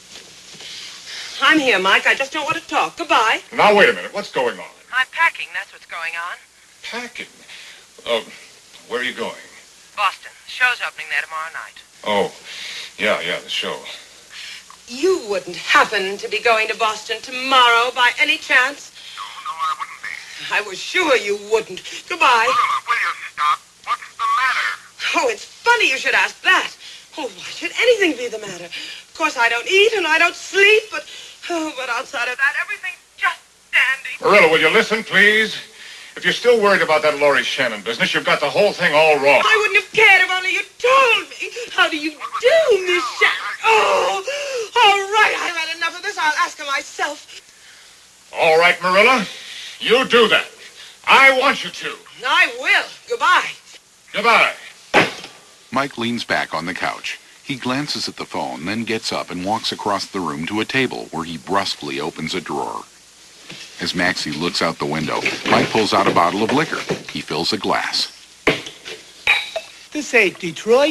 I'm here, Mike. I just don't want to talk. Goodbye. Now, wait a minute. What's going on? I'm packing. That's what's going on. Packing? Where are you going? Boston. The show's opening there tomorrow night. Oh, yeah, the show. You wouldn't happen to be going to Boston tomorrow by any chance? No, I wouldn't be. I was sure you wouldn't. Goodbye. Marilla, will you stop? What's the matter? Oh, it's funny you should ask that. Oh, why should anything be the matter? Of course, I don't eat and I don't sleep, but outside of that, everything's just dandy. Marilla, will you listen, please? If you're still worried about that Laurie Shannon business, you've got the whole thing all wrong. I wouldn't have cared if only you told me. How do you do, Miss Shannon? Oh, all right, I've had enough of this. I'll ask her myself. All right, Marilla, you do that. I want you to. I will. Goodbye. Goodbye. Mike leans back on the couch. He glances at the phone, then gets up and walks across the room to a table where he brusquely opens a drawer. As Maxie looks out the window, Mike pulls out a bottle of liquor. He fills a glass. This ain't Detroit.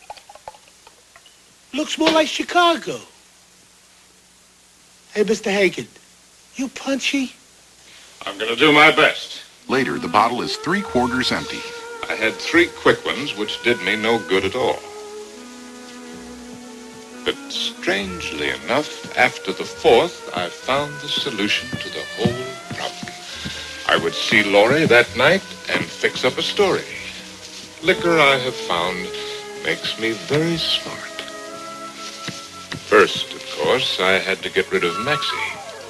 Looks more like Chicago. Hey, Mr. Hagen, you punchy? I'm going to do my best. Later, the bottle is 3/4 empty. I had 3 quick ones, which did me no good at all. But strangely enough, after the 4th, I found the solution to the whole problem. I would see Laurie that night and fix up a story. Liquor, I have found, makes me very smart. First, of course, I had to get rid of Maxie.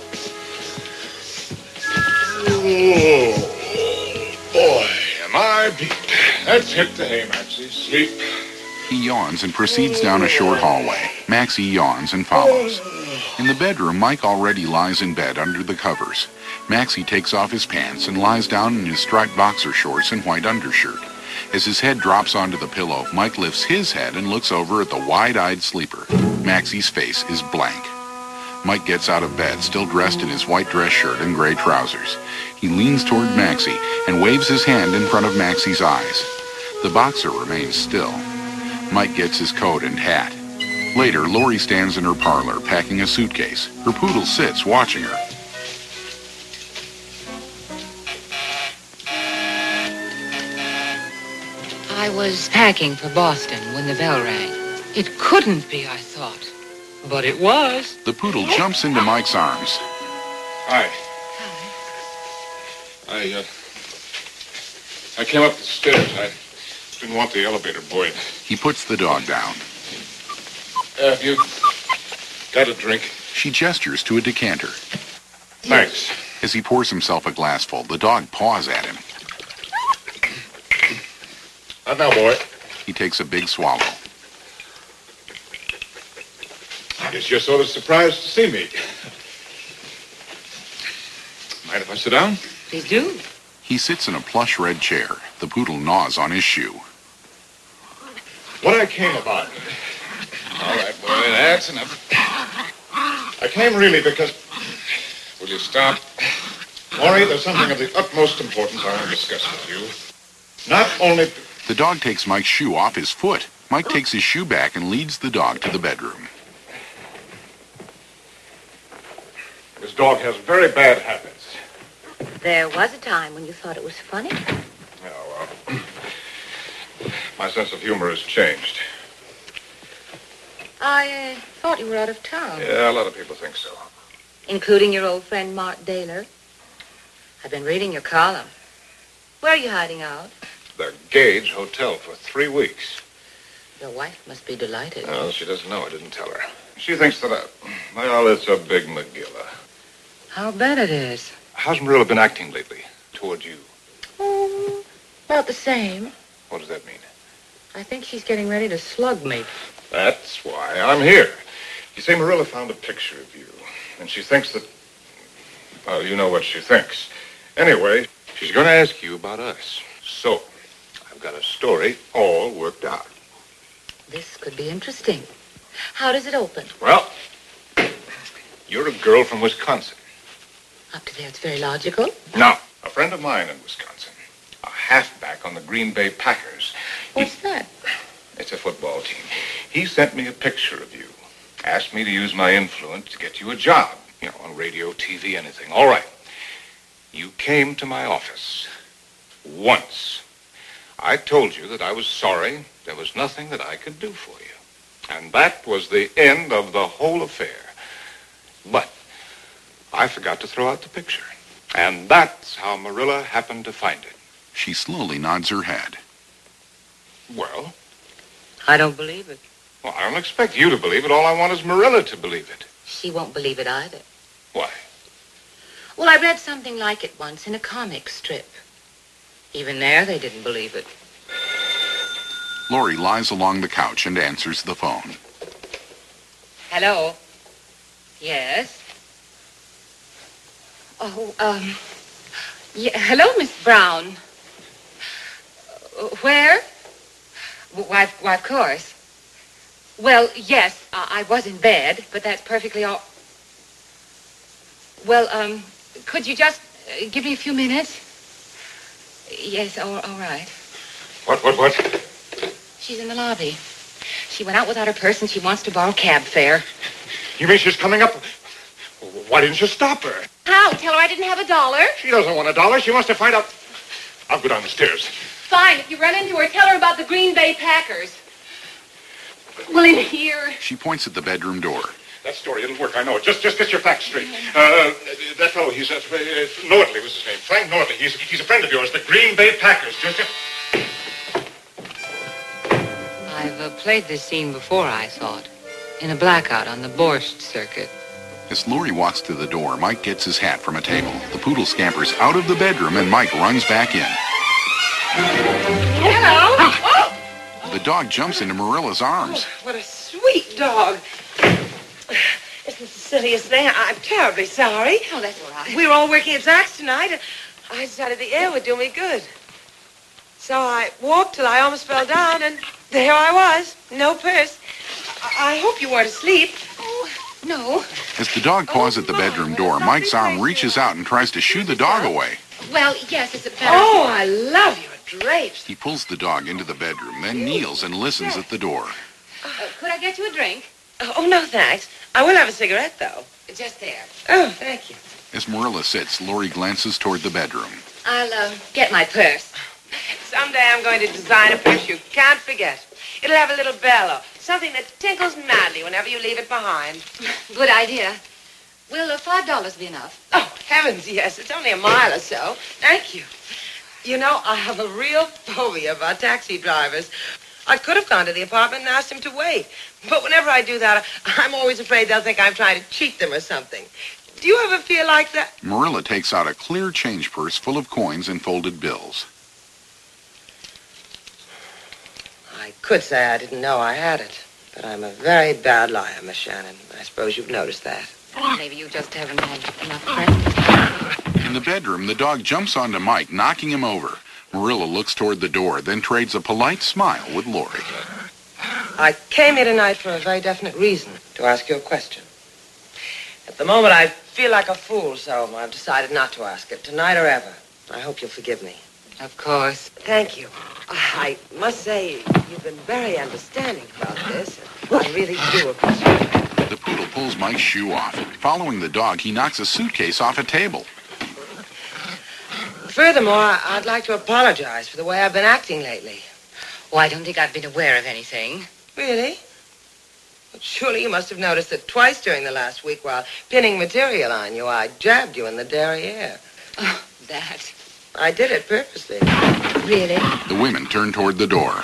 Oh, boy, am I beat. Let's hit the hay, Maxie. Sleep. He yawns and proceeds down a short hallway. Maxie yawns and follows. In the bedroom, Mike already lies in bed under the covers. Maxie takes off his pants and lies down in his striped boxer shorts and white undershirt. As his head drops onto the pillow, Mike lifts his head and looks over at the wide-eyed sleeper. Maxie's face is blank. Mike gets out of bed, still dressed in his white dress shirt and gray trousers. He leans toward Maxie and waves his hand in front of Maxie's eyes. The boxer remains still. Mike gets his coat and hat. Later, Laurie stands in her parlor, packing a suitcase. Her poodle sits, watching her. I was packing for Boston when the bell rang. It couldn't be, I thought. But it was. The poodle jumps into Mike's arms. Hi. I came up the stairs. I didn't want the elevator buoyed. He puts the dog down. Have you got a drink? She gestures to a decanter. Thanks. As he pours himself a glassful, the dog paws at him. Not now, boy. He takes a big swallow. I guess you're sort of surprised to see me. Mind if I sit down? Please do. He sits in a plush red chair. The poodle gnaws on his shoe. What I came about. All right, boy, that's enough. I came really because... Will you stop? Laurie, there's something of the utmost importance I want to discuss with you. Not only... The dog takes Mike's shoe off his foot. Mike takes his shoe back and leads the dog to the bedroom. This dog has very bad habits. There was a time when you thought it was funny. Oh, well. My sense of humor has changed. I thought you were out of town. Yeah, a lot of people think so. Including your old friend Mark Daler. I've been reading your column. Where are you hiding out? The Gage Hotel for 3 weeks. Your wife must be delighted. Well, she doesn't know. I didn't tell her. She thinks that well, it's a big Megillah. I'll bet it is. How's Marilla been acting lately toward you? Oh, about the same. What does that mean? I think she's getting ready to slug me. That's why I'm here. You say Marilla found a picture of you, and she thinks that... Well, you know what she thinks. Anyway, she's going to ask you about us. So, I've got a story all worked out. This could be interesting. How does it open? Well, you're a girl from Wisconsin. Up to there, it's very logical. No, A friend of mine in Wisconsin, a halfback on the Green Bay Packers. What's that? It's a football team. He sent me a picture of you. Asked me to use my influence to get you a job. You know, on radio, TV, anything. All right. You came to my office. Once. I told you that I was sorry. There was nothing that I could do for you. And that was the end of the whole affair. But I forgot to throw out the picture. And that's how Marilla happened to find it. She slowly nods her head. Well? I don't believe it. Well, I don't expect you to believe it. All I want is Marilla to believe it. She won't believe it either. Why? Well, I read something like it once in a comic strip. Even there, they didn't believe it. Laurie lies along the couch and answers the phone. Hello? Yes? Oh, yeah, hello, Miss Brown. Where? Why, of course. Well, yes, I was in bed, but that's perfectly all... Well, could you just give me a few minutes? Yes, all right. What? She's in the lobby. She went out without her purse and she wants to borrow cab fare. You mean she's coming up? Why didn't you stop her? How? Tell her I didn't have $1. She doesn't want $1. She wants to find out. I'll go down the stairs. Fine. If you run into her, tell her about the Green Bay Packers. Well, in here. She points at the bedroom door. That story, it'll work, I know it. Just get your facts straight. That fellow, he's Nordley was his name. Frank Nordley. He's a friend of yours, the Green Bay Packers. I've played this scene before, I thought. In a blackout on the Borscht circuit. As Laurie walks to the door, Mike gets his hat from a table. The poodle scampers out of the bedroom and Mike runs back in. Hello. Oh! The dog jumps into Marilla's arms. What a sweet dog. Isn't the silliest thing? I'm terribly sorry. Oh, that's all right. We were all working at Zach's tonight, and I decided the air would do me good. So I walked till I almost fell down, and there I was. No purse. I hope you weren't asleep. Oh, no. As the dog paws at the bedroom door, Mike's arm reaches out and tries to shoo the dog away. Well, yes, it's a better... Oh, I love your drapes. He pulls the dog into the bedroom, then kneels and listens at the door. Could I get you a drink? Oh, no, thanks. I will have a cigarette, though. Just there. Oh, thank you. As Marilla sits, Laurie glances toward the bedroom. I'll get my purse. Someday I'm going to design a purse you can't forget. It'll have a little bellow, something that tinkles madly whenever you leave it behind. Good idea. Will $5 be enough? Oh, heavens, yes. It's only a mile or so. Thank you. You know, I have a real phobia about taxi drivers. I could have gone to the apartment and asked him to wait. But whenever I do that, I'm always afraid they'll think I'm trying to cheat them or something. Do you ever feel like that? Marilla takes out a clear change purse full of coins and folded bills. I could say I didn't know I had it. But I'm a very bad liar, Miss Shannon. I suppose you've noticed that. Maybe you just haven't had enough practice. In the bedroom, the dog jumps onto Mike, knocking him over. Marilla looks toward the door, then trades a polite smile with Laurie. I came here tonight for a very definite reason, to ask you a question. At the moment, I feel like a fool, so I've decided not to ask it, tonight or ever. I hope you'll forgive me. Of course. Thank you. I must say, you've been very understanding about this. I really do appreciate it. The poodle pulls Mike's shoe off. Following the dog, he knocks a suitcase off a table. Furthermore, I'd like to apologize for the way I've been acting lately. Oh, I don't think I've been aware of anything. Really? But surely you must have noticed that twice during the last week while pinning material on you, I jabbed you in the derriere. Oh, that. I did it purposely. Really? The women turn toward the door.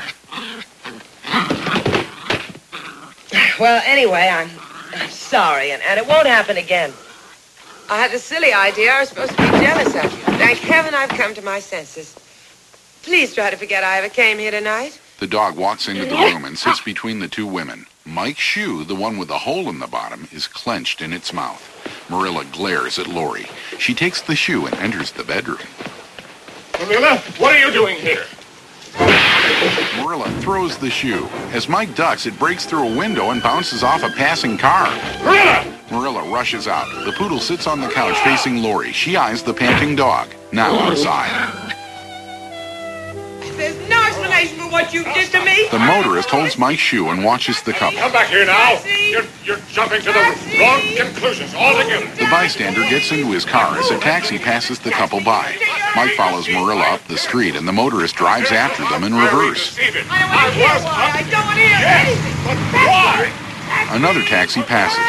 Well, anyway, I'm sorry, and it won't happen again. I had a silly idea. I was supposed to be jealous of you. Thank heaven I've come to my senses. Please try to forget I ever came here tonight. The dog walks into the room and sits between the two women. Mike's shoe, the one with the hole in the bottom, is clenched in its mouth. Marilla glares at Laurie. She takes the shoe and enters the bedroom. Marilla, what are you doing here? Marilla throws the shoe. As Mike ducks, it breaks through a window and bounces off a passing car. Marilla! Marilla rushes out. The poodle sits on the couch facing Lori. She eyes the panting dog. Now outside. There's no explanation for what you did to me. The motorist holds Mike's shoe and watches the couple. Come back here now. You're jumping to the wrong conclusions altogether. The bystander gets into his car as a taxi passes the couple by. Mike follows Marilla up the street and the motorist drives after them in reverse. I don't want to hear anything. But why? Another taxi passes.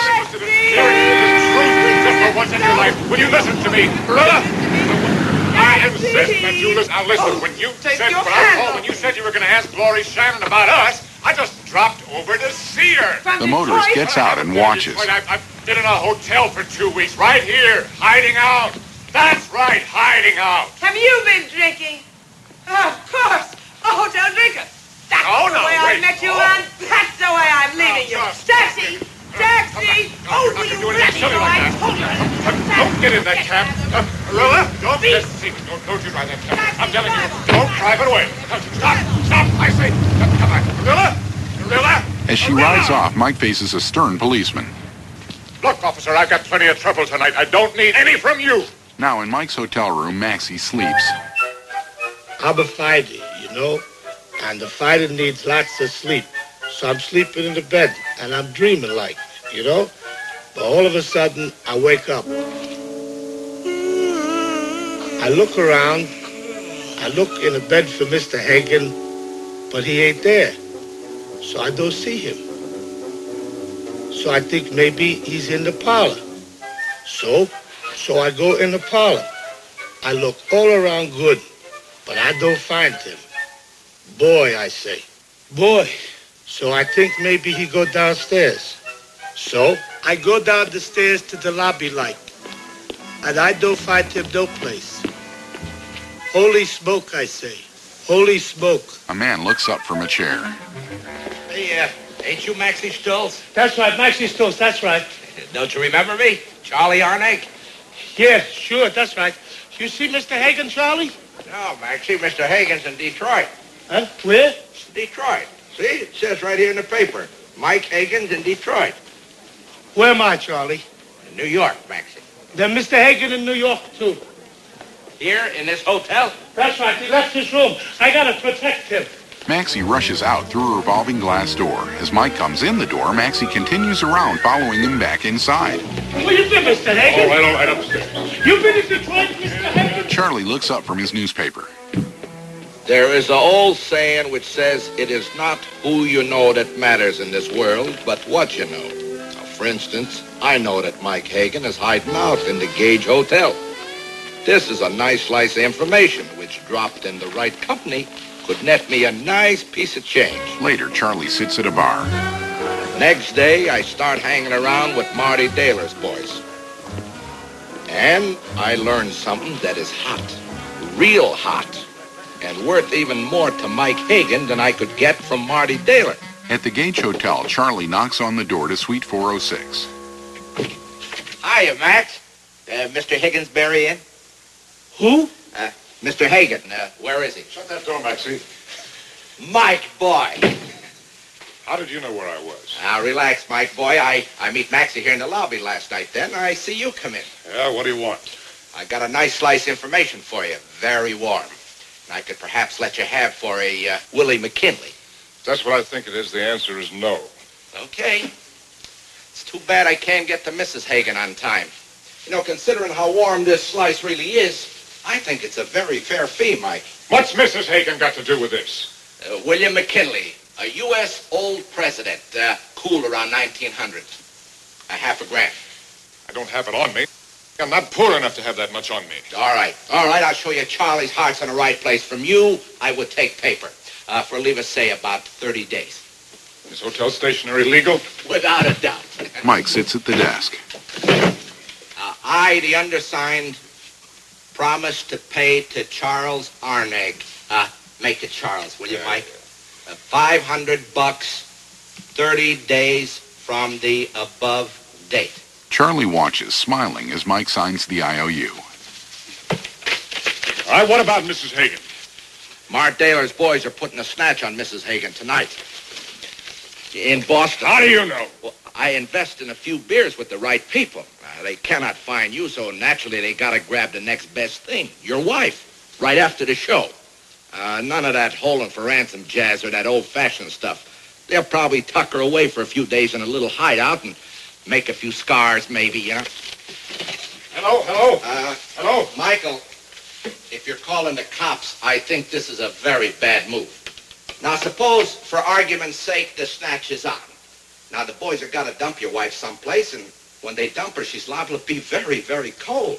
Just for once in your life, will you listen to me? Marilla? I insist that you listen. Now listen, when you said you were going to ask Glory Shannon about us, I just dropped over to see her. The motorist gets out and watches. I've been in a hotel for 2 weeks, right here, hiding out. That's right, hiding out. Have you been drinking? Oh, of course. A hotel drinker. That's the way I met you, and that's the way I'm leaving you. Taxi! Taxi! Oh, will you let me go? I told you. Don't get in that cab. Marilla, don't you drive that cab. I'm telling you, don't drive it away. Stop, I say. Come on. Marilla. As she rides off, Mike faces a stern policeman. Look, officer, I've got plenty of trouble tonight. I don't need any from you. Now in Mike's hotel room, Maxie sleeps. I'm a fighter, you know, and the fighter needs lots of sleep. So I'm sleeping in the bed, and I'm dreaming like, you know? But all of a sudden, I wake up. I look around. I look in the bed for Mr. Hagen, but he ain't there. So I don't see him. So I think maybe he's in the parlor. So I go in the parlor. I look all around good, but I don't find him. Boy, I say. Boy. So I think maybe he go downstairs. So I go down the stairs to the lobby light. And I don't find him no place. Holy smoke, I say. Holy smoke. A man looks up from a chair. Hey, ain't you Maxie Stoltz? That's right, Maxie Stoltz, that's right. Don't you remember me? Charlie Arnake? Yeah, sure, that's right. You see Mr. Hagen, Charlie? No, Maxie, Mr. Hagen's in Detroit. Huh? Where? Detroit. See, it says right here in the paper. Mike Hagen's in Detroit. Where am I, Charlie? In New York, Maxie. Then Mr. Hagen in New York, too. Here, in this hotel? That's right, he left his room. I gotta protect him. Maxie rushes out through a revolving glass door. As Mike comes in the door, Maxie continues around, following him back inside. What you did, Mr. Hagen? Oh, right upstairs. You've been in Detroit, Mr. Hagen? Charlie looks up from his newspaper. There is an old saying which says, it is not who you know that matters in this world, but what you know. Now, for instance, I know that Mike Hagen is hiding out in the Gage Hotel. This is a nice slice of information which, dropped in the right company, could net me a nice piece of change. Later, Charlie sits at a bar. Next day, I start hanging around with Marty Daler's boys. And I learned something that is hot, real hot, and worth even more to Mike Hagen than I could get from Marty Daler. At the Gage Hotel, Charlie knocks on the door to Suite 406. Hiya, Max. Mr. Higgins-Berry in? Who? Mr. Hagen. Where is he? Shut that door, Maxie. Mike, boy. How did you know where I was? Now, relax, Mike, boy. I meet Maxie here in the lobby last night. Then I see you come in. Yeah, what do you want? I got a nice slice of information for you. Very warm. And I could perhaps let you have for a Willie McKinley. If that's what I think it is, the answer is no. Okay. It's too bad I can't get to Mrs. Hagen on time. You know, considering how warm this slice really is, I think it's a very fair fee, Mike. What's Mrs. Hagen got to do with this? William McKinley, a U.S. old president, cool around 1900. $50,000. I don't have it on me. I'm not poor enough to have that much on me. All right. I'll show you Charlie's heart's in the right place. From you, I would take paper. For, leave us say, about 30 days. Is hotel stationery legal? Without a doubt. Mike sits at the desk. I, the undersigned, promise to pay to Charles Arneg. Make it Charles, will you, Mike? $500, 30 days from the above date. Charlie watches, smiling, as Mike signs the IOU. All right, what about Mrs. Hagen? Mart Daler's boys are putting a snatch on Mrs. Hagen tonight. In Boston. How do you know? Well, I invest in a few beers with the right people. They cannot find you, so naturally they gotta grab the next best thing, your wife, right after the show. None of that holding for ransom jazz or that old-fashioned stuff. They'll probably tuck her away for a few days in a little hideout and make a few scars, maybe, you know. Hello? Hello? Michael, if you're calling the cops, I think this is a very bad move. Now, suppose, for argument's sake, the snatch is on. Now, the boys have got to dump your wife someplace, and when they dump her, she's liable to be very, very cold.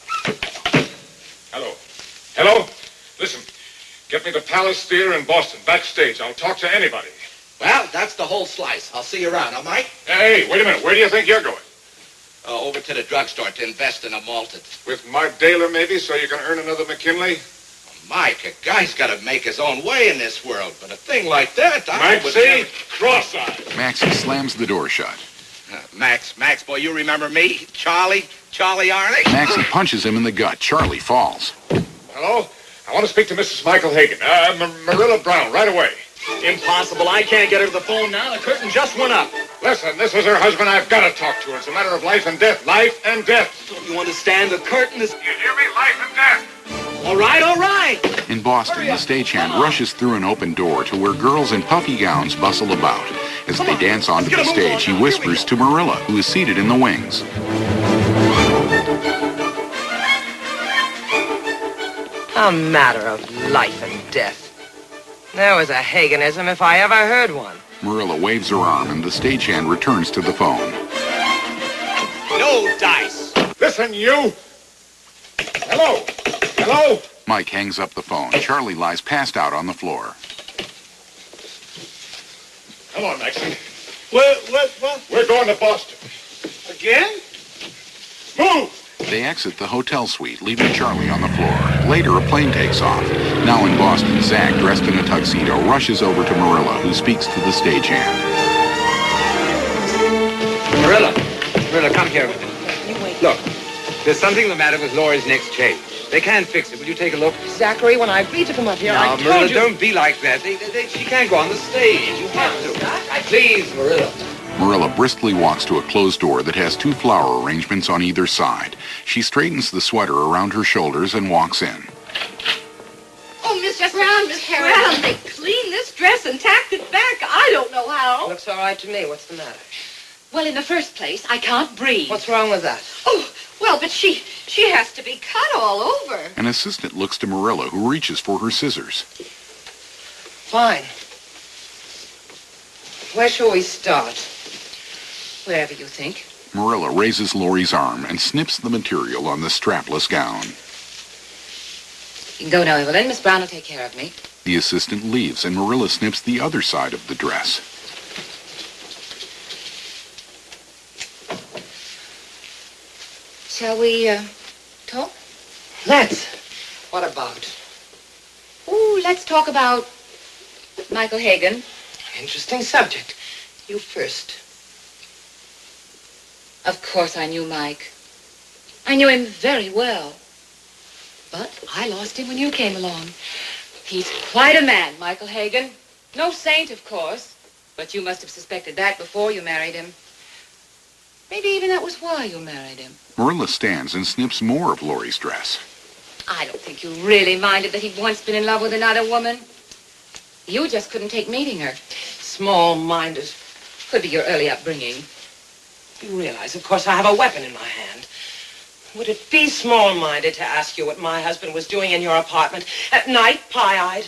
Hello? Listen, get me the Palace Theater in Boston, backstage. I'll talk to anybody. Well, that's the whole slice. I'll see you around, huh, Mike? Hey, wait a minute. Where do you think you're going? Over to the drugstore to invest in a malted. With Mark Daler, maybe, so you can earn another McKinley? Mike, a guy's got to make his own way in this world, but a thing like that, I would Maxie, never... cross-eyed. Maxie slams the door shut. Max, boy, you remember me? Charlie Arney? Maxie punches him in the gut. Charlie falls. Hello? I want to speak to Mrs. Michael Hagan. Marilla Brown, right away. Impossible. I can't get her to the phone now. The curtain just went up. Listen, this is her husband. I've got to talk to her. It's a matter of life and death. Life and death. Don't you understand? The curtain is... You hear me? Life and death. All right. In Boston, the stagehand rushes through an open door to where girls in puffy gowns bustle about. As they dance onto the stage, he whispers to Marilla, who is seated in the wings. A matter of life and death. There was a Haganism if I ever heard one. Marilla waves her arm, and the stagehand returns to the phone. No dice. Listen, you. Hello? Mike hangs up the phone. Charlie lies passed out on the floor. Come on, Maxie. What? We're going to Boston. Again? Move! They exit the hotel suite, leaving Charlie on the floor. Later, a plane takes off. Now in Boston, Zach, dressed in a tuxedo, rushes over to Marilla, who speaks to the stagehand. Marilla, come here a minute. Look, there's something the matter with Laurie's next change. They can't fix it. Will you take a look? Zachary, when I agreed to come up here, I told Marilla, you... don't be like that. She can't go on the stage. You have to. Please, Marilla. Marilla briskly walks to a closed door that has 2 flower arrangements on either side. She straightens the sweater around her shoulders and walks in. Oh, Mr. Brown, Miss Brown, they cleaned this dress and tacked it back. I don't know how. Looks all right to me. What's the matter? Well, in the first place, I can't breathe. What's wrong with that? Oh, well, but she has to be cut all over. An assistant looks to Marilla, who reaches for her scissors. Fine. Where shall we start? Wherever you think. Marilla raises Laurie's arm and snips the material on the strapless gown. You can go now, Evelyn. Miss Brown will take care of me. The assistant leaves, and Marilla snips the other side of the dress. Shall we, talk? Let's. What about? Ooh, let's talk about Michael Hagan. Interesting subject. You first. Of course I knew Mike. I knew him very well. But I lost him when you came along. He's quite a man, Michael Hagan. No saint, of course. But you must have suspected that before you married him. Maybe even that was why you married him. Marilla stands and snips more of Laurie's dress. I don't think you really minded that he'd once been in love with another woman. You just couldn't take meeting her. Small-minded. Could be your early upbringing. You realize, of course, I have a weapon in my hand. Would it be small-minded to ask you what my husband was doing in your apartment at night, pie-eyed?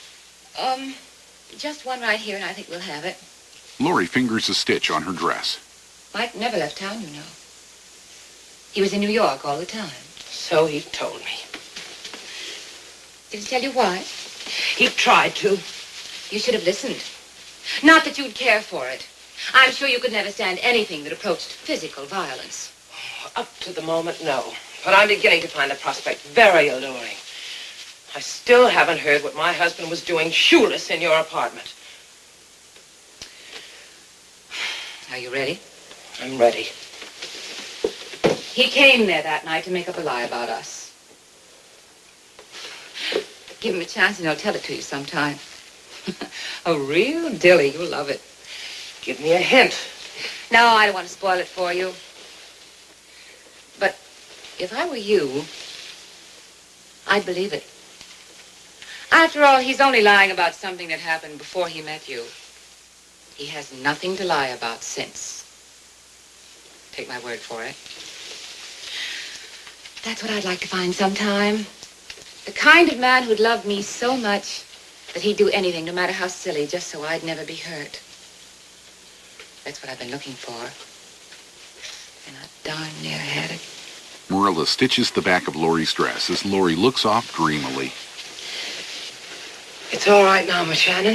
Just one right here, and I think we'll have it. Laurie fingers a stitch on her dress. Mike never left town, you know. He was in New York all the time. So he told me. Did he tell you why? He tried to. You should have listened. Not that you'd care for it. I'm sure you could never stand anything that approached physical violence. Up to the moment, no. But I'm beginning to find the prospect very alluring. I still haven't heard what my husband was doing shoeless in your apartment. Are you ready? I'm ready. He came there that night to make up a lie about us. Give him a chance and he'll tell it to you sometime. A real dilly. You'll love it. Give me a hint. No, I don't want to spoil it for you. But if I were you, I'd believe it. After all, he's only lying about something that happened before he met you. He has nothing to lie about since. Take my word for it. That's what I'd like to find sometime. The kind of man who'd love me so much that he'd do anything, no matter how silly, just so I'd never be hurt. That's what I've been looking for. And I darn near had it. Marilla stitches the back of Laurie's dress as Laurie looks off dreamily. It's all right now, Miss Shannon.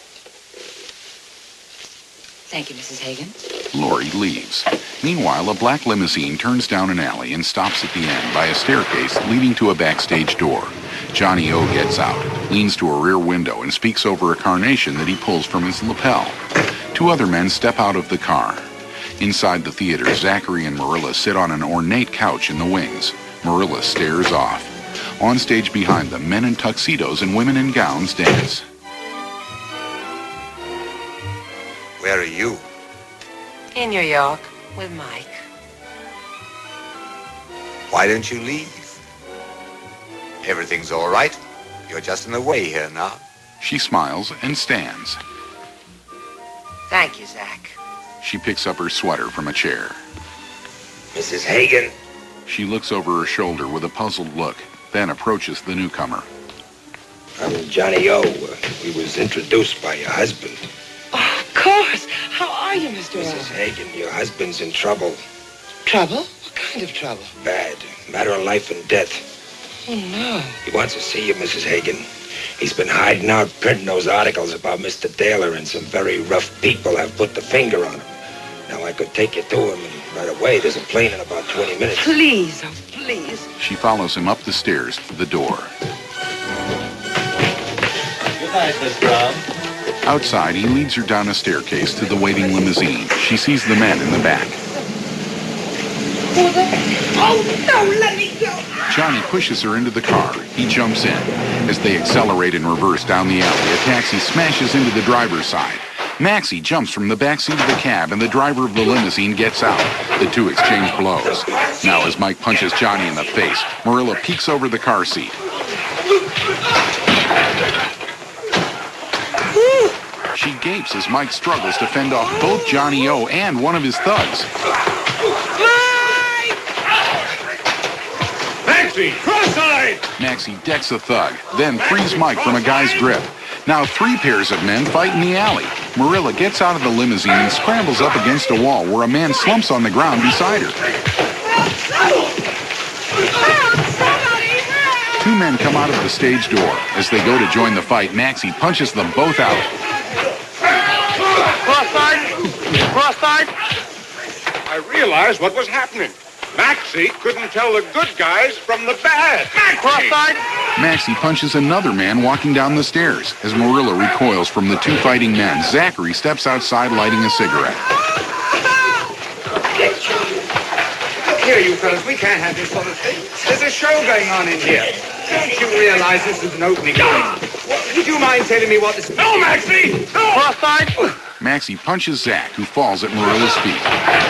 Thank you, Mrs. Hagen. Laurie leaves. Meanwhile, a black limousine turns down an alley and stops at the end by a staircase leading to a backstage door. Johnny O gets out, leans to a rear window, and speaks over a carnation that he pulls from his lapel. Two other men step out of the car. Inside the theater, Zachary and Marilla sit on an ornate couch in the wings. Marilla stares off. On stage behind them, men in tuxedos and women in gowns dance. Where are you? In New York with Mike. Why don't you leave? Everything's all right. You're just in the way here now. She smiles and stands. Thank you, Zach. She picks up her sweater from a chair. Mrs. Hagen. She looks over her shoulder with a puzzled look, then approaches the newcomer. I'm Johnny O. We was introduced by your husband. Oh, of course. How are you, Mr. Mrs. Hagen, your husband's in trouble. Trouble? What kind of trouble? Bad. Matter of life and death. Oh, no. He wants to see you, Mrs. Hagen. He's been hiding out printing those articles about Mr. Daler, and some very rough people have put the finger on him. Now, I could take you to him, and right away, there's a plane in about 20 minutes. Please, oh, please. She follows him up the stairs to the door. Good night, Miss Brown. Outside, he leads her down a staircase to the waiting limousine. She sees the men in the back. Oh, no, let me go. Johnny pushes her into the car. He jumps in. As they accelerate in reverse down the alley, a taxi smashes into the driver's side. Maxie jumps from the back seat of the cab, and the driver of the limousine gets out. The two exchange blows. Now, as Mike punches Johnny in the face, Marilla peeks over the car seat. She gapes as Mike struggles to fend off both Johnny O and one of his thugs. Maxie, cross-eyed! Maxie decks a thug, then frees Mike from a guy's grip. Now 3 pairs of men fight in the alley. Marilla gets out of the limousine and scrambles up against a wall where a man slumps on the ground beside her. 2 men come out of the stage door. As they go to join the fight, Maxie punches them both out. Cross-eyed! Cross-eyed! I realized what was happening. Maxie couldn't tell the good guys from the bad. Cross-eyed! Maxie punches another man walking down the stairs. As Marilla recoils from the 2 fighting men, Zachary steps outside lighting a cigarette. Look here, you fellas, we can't have this sort of thing. There's a show going on in here. Don't you realize this is an opening night? Would you mind telling me what this... No, Maxie! No! Cross-eyed! Maxie punches Zach, who falls at Marilla's feet.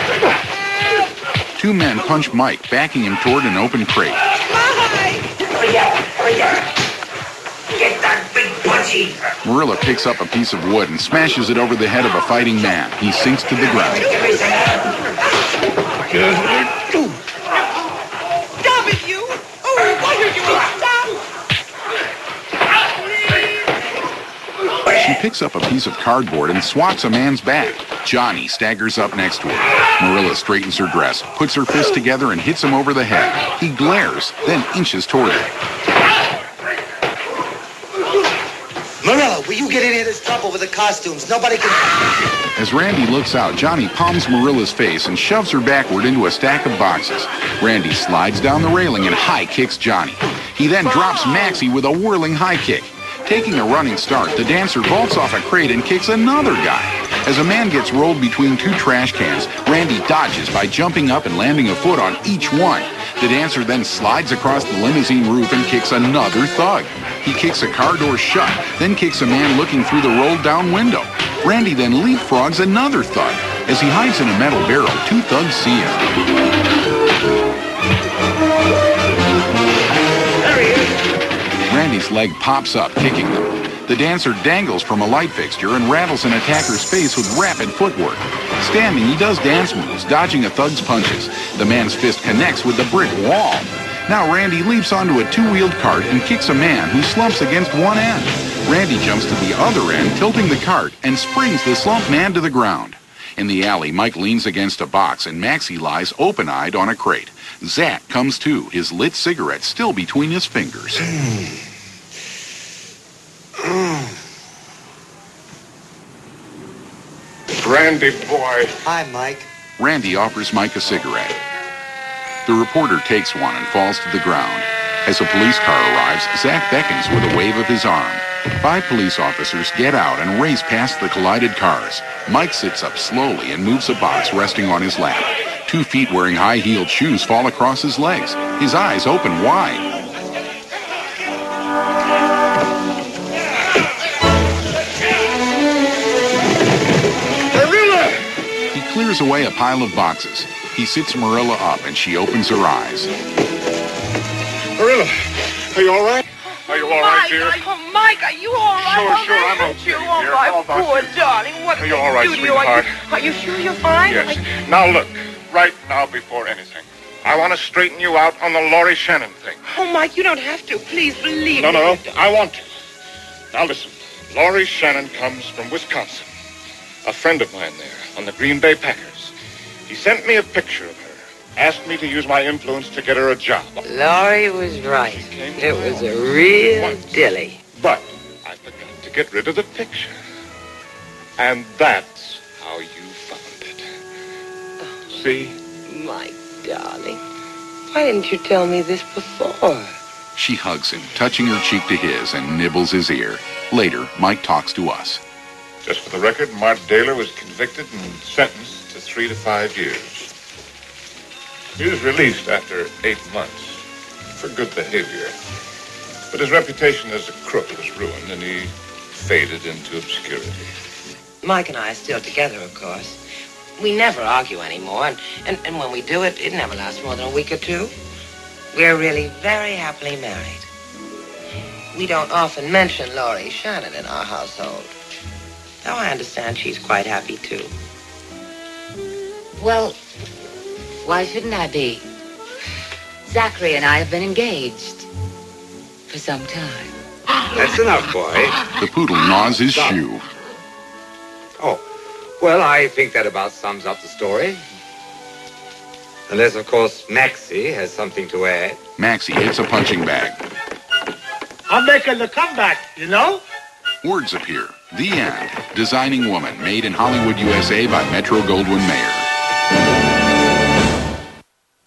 2 men punch Mike, backing him toward an open crate. Hurry up! Get that big punchy! Marilla picks up a piece of wood and smashes it over the head of a fighting man. He sinks to the ground. Stop it, you! Oh, what are you doing? Stop! She picks up a piece of cardboard and swats a man's back. Johnny staggers up next to her. Marilla straightens her dress, puts her fists together, and hits him over the head. He glares, then inches toward her. Marilla, will you get any of this trouble with the costumes? Nobody can... As Randy looks out, Johnny palms Marilla's face and shoves her backward into a stack of boxes. Randy slides down the railing and high kicks Johnny. He then drops Maxie with a whirling high kick. Taking a running start, the dancer vaults off a crate and kicks another guy. As a man gets rolled between 2 trash cans, Randy dodges by jumping up and landing a foot on each one. The dancer then slides across the limousine roof and kicks another thug. He kicks a car door shut, then kicks a man looking through the rolled down window. Randy then leapfrogs another thug. As he hides in a metal barrel, two thugs see him. There he is. Randy's leg pops up, kicking them. The dancer dangles from a light fixture and rattles an attacker's face with rapid footwork. Standing, he does dance moves, dodging a thug's punches. The man's fist connects with the brick wall. Now Randy leaps onto a two-wheeled cart and kicks a man who slumps against one end. Randy jumps to the other end, tilting the cart, and springs the slumped man to the ground. In the alley, Mike leans against a box and Maxie lies open-eyed on a crate. Zach comes to, his lit cigarette still between his fingers. Randy, boy. Hi, Mike. Randy offers Mike a cigarette. The reporter takes one and falls to the ground. As a police car arrives, Zach beckons with a wave of his arm. 5 police officers get out and race past the collided cars. Mike sits up slowly and moves a box resting on his lap. 2 feet wearing high-heeled shoes fall across his legs. His eyes open wide. He clears away a pile of boxes. He sits Marilla up and she opens her eyes. Marilla, are you all right? Are you all right, dear? Mike, are you all right? Sure, I'm okay, You, dear. oh, my How about poor you? darling. What Are you all right, do to you? sweetheart? Are you sure you're fine? Yes. Now look, right now before anything, I want to straighten you out on the Laurie Shannon thing. Oh, Mike, you don't have to. Please believe me. No, I want to. Now listen, Laurie Shannon comes from Wisconsin. A friend of mine there on the Green Bay Packers. He sent me a picture of her. Asked me to use my influence to get her a job. Laurie was right. It was a real dilly. But I forgot to get rid of the picture. And that's how you found it. See? My darling, why didn't you tell me this before? She hugs him, touching her cheek to his, and nibbles his ear. Later, Mike talks to us. Just for the record, Mart Daler was convicted and sentenced to 3 to 5 years. He was released after 8 months for good behavior. But his reputation as a crook was ruined, and he faded into obscurity. Mike and I are still together, of course. We never argue anymore, and when we do, it never lasts more than a week or 2. We're really very happily married. We don't often mention Laurie Shannon in our household. Though I understand she's quite happy, too. Well, why shouldn't I be? Zachary and I have been engaged for some time. That's enough, boy. The poodle gnaws his shoe. Oh, well, I think that about sums up the story. Unless, of course, Maxie has something to add. Maxie hits a punching bag. I'm making the comeback, you know? Words appear. The End. Designing Woman, made in Hollywood, USA by Metro-Goldwyn-Mayer.